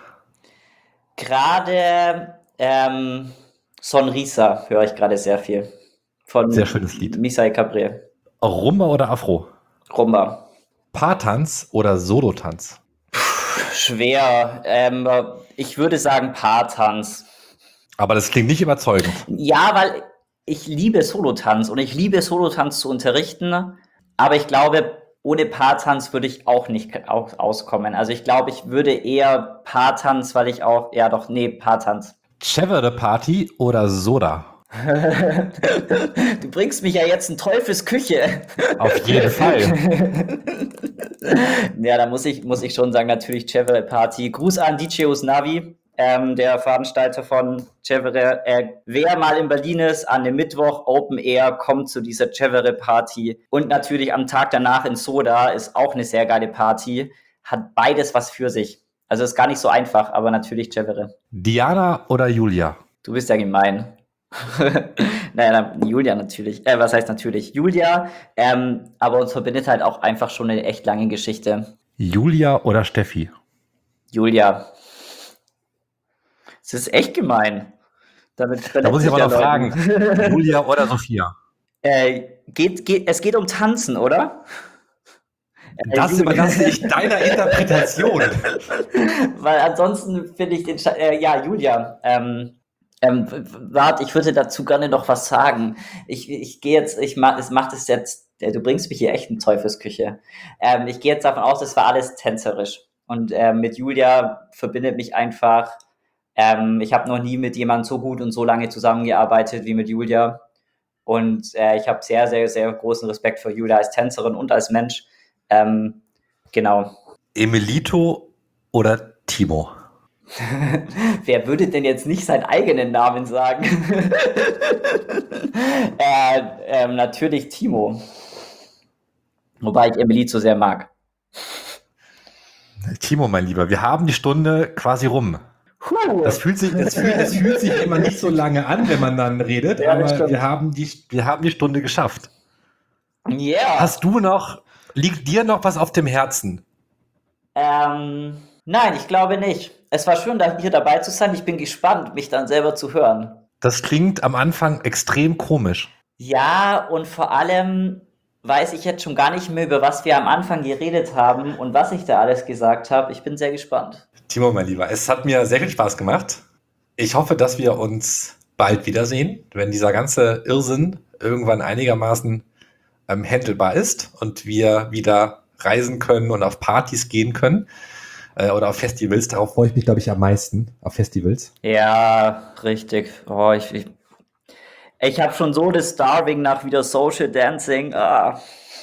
Gerade ähm, Sonrisa höre ich gerade sehr viel. Von Sehr schönes Lied. Misael Cabré. Rumba oder Afro? Rumba. Paartanz oder Solotanz? Schwer. Ähm, ich würde sagen Paartanz. Aber das klingt nicht überzeugend. Ja, weil ich liebe Solotanz und ich liebe Solotanz zu unterrichten, aber ich glaube, ohne Paartanz würde ich auch nicht auskommen. Also ich glaube, ich würde eher Paartanz, weil ich auch, ja doch, nee, Paartanz. Cevere Party oder Soda? Du bringst mich ja jetzt in Teufels Küche. Auf jeden Fall. Ja, da muss ich, muss ich schon sagen, natürlich Cevere Party. Gruß an D J Usnavi, ähm, der Veranstalter von Cevere. Äh, wer mal in Berlin ist, an dem Mittwoch Open Air, kommt zu dieser Cevere Party. Und natürlich am Tag danach in Soda ist auch eine sehr geile Party. Hat beides was für sich. Also ist gar nicht so einfach, aber natürlich Cevere. Diana oder Julia? Du bist ja gemein. Naja, dann Julia natürlich. Äh, was heißt natürlich? Julia, ähm, aber uns verbindet halt auch einfach schon eine echt lange Geschichte. Julia oder Steffi? Julia. Es ist echt gemein. Damit Da muss ich aber noch Leuten. fragen. Julia oder Sophia? Äh, geht, geht, es geht um Tanzen, oder? Das überlasse ich deiner Interpretation. Weil ansonsten finde ich den... Sch- äh, ja, Julia. Ähm, ähm, warte, ich würde dazu gerne noch was sagen. Ich, ich gehe jetzt... Ich mach, es macht es jetzt... Äh, du bringst mich hier echt in Teufelsküche. Ähm, ich gehe jetzt davon aus, das war alles tänzerisch. Und äh, mit Julia verbindet mich einfach... Ähm, ich habe noch nie mit jemandem so gut und so lange zusammengearbeitet wie mit Julia. Und äh, ich habe sehr, sehr, sehr großen Respekt vor Julia als Tänzerin und als Mensch. Ähm, genau. Emilito oder Timo? Wer würde denn jetzt nicht seinen eigenen Namen sagen? äh, ähm, natürlich Timo. Wobei ich Emilito sehr mag. Timo, mein Lieber, wir haben die Stunde quasi rum. Huh. Das fühlt sich, das fühlt, das fühlt sich immer nicht so lange an, wenn man dann redet, Ja, das aber stimmt. wir haben, die, wir haben die Stunde geschafft. Yeah. Hast du noch, liegt dir noch was auf dem Herzen? Ähm, nein, ich glaube nicht. Es war schön, da hier dabei zu sein. Ich bin gespannt, mich dann selber zu hören. Das klingt am Anfang extrem komisch. Ja, und vor allem weiß ich jetzt schon gar nicht mehr, über was wir am Anfang geredet haben und was ich da alles gesagt habe. Ich bin sehr gespannt. Timo, mein Lieber, es hat mir sehr viel Spaß gemacht. Ich hoffe, dass wir uns bald wiedersehen, wenn dieser ganze Irrsinn irgendwann einigermaßen ähm, handelbar ist und wir wieder reisen können und auf Partys gehen können äh, oder auf Festivals. Darauf freue ich mich, glaube ich, am meisten, auf Festivals. Ja, richtig. Oh, ich ich, ich habe schon so das Starving nach wieder Social Dancing. Ah.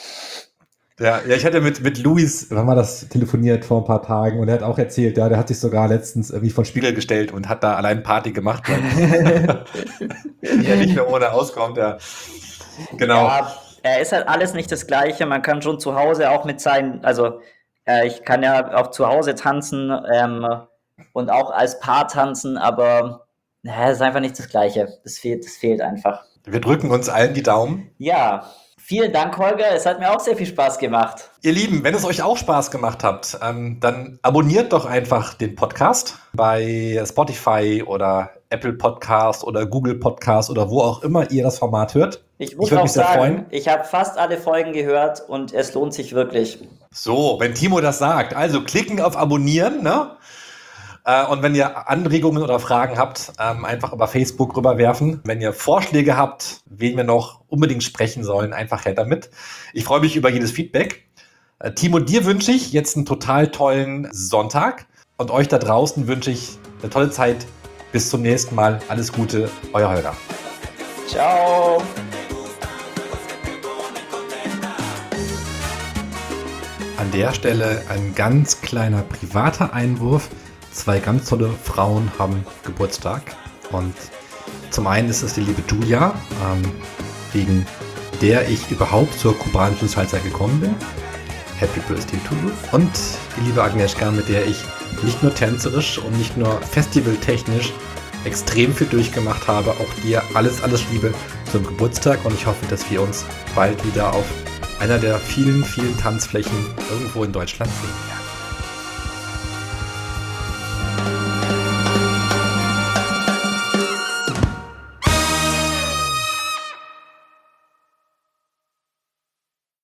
Ja, ja, ich hatte mit, mit Luis, wann war das, telefoniert vor ein paar Tagen und er hat auch erzählt, ja, der hat sich sogar letztens irgendwie vor den Spiegel gestellt und hat da allein Party gemacht, weil er nicht mehr ohne auskommt, ja. Genau. Ja, er ist halt alles nicht das Gleiche. Man kann schon zu Hause auch mit seinen, also äh, ich kann ja auch zu Hause tanzen ähm, und auch als Paar tanzen, aber naja, es ist einfach nicht das Gleiche. Das fehlt, das fehlt einfach. Wir drücken uns allen die Daumen. Ja, vielen Dank, Holger. Es hat mir auch sehr viel Spaß gemacht. Ihr Lieben, wenn es euch auch Spaß gemacht hat, ähm, dann abonniert doch einfach den Podcast bei Spotify oder Apple Podcast oder Google Podcast oder wo auch immer ihr das Format hört. Ich muss Ich würde auch mich sehr sagen, freuen. ich habe fast alle Folgen gehört und es lohnt sich wirklich. So, wenn Timo das sagt, also klicken auf Abonnieren, ne? Äh, Und wenn ihr Anregungen oder Fragen habt, ähm, einfach über Facebook rüberwerfen. Wenn ihr Vorschläge habt, wen wir noch unbedingt sprechen sollen, einfach her damit. Ich freue mich über jedes Feedback. Äh, Timo, dir wünsche ich jetzt einen total tollen Sonntag und euch da draußen wünsche ich eine tolle Zeit. Bis zum nächsten Mal. Alles Gute, euer Holger. Ciao. An der Stelle ein ganz kleiner privater Einwurf. Zwei ganz tolle Frauen haben Geburtstag. Und zum einen ist es die liebe Julia, ähm, wegen der ich überhaupt zur kubanischen Salsa gekommen bin. Happy Birthday to you. Und die liebe Agnieszka, mit der ich nicht nur tänzerisch und nicht nur festivaltechnisch extrem viel durchgemacht habe. Auch dir alles, alles Liebe zum Geburtstag. Und ich hoffe, dass wir uns bald wieder auf einer der vielen, vielen Tanzflächen irgendwo in Deutschland sehen werden.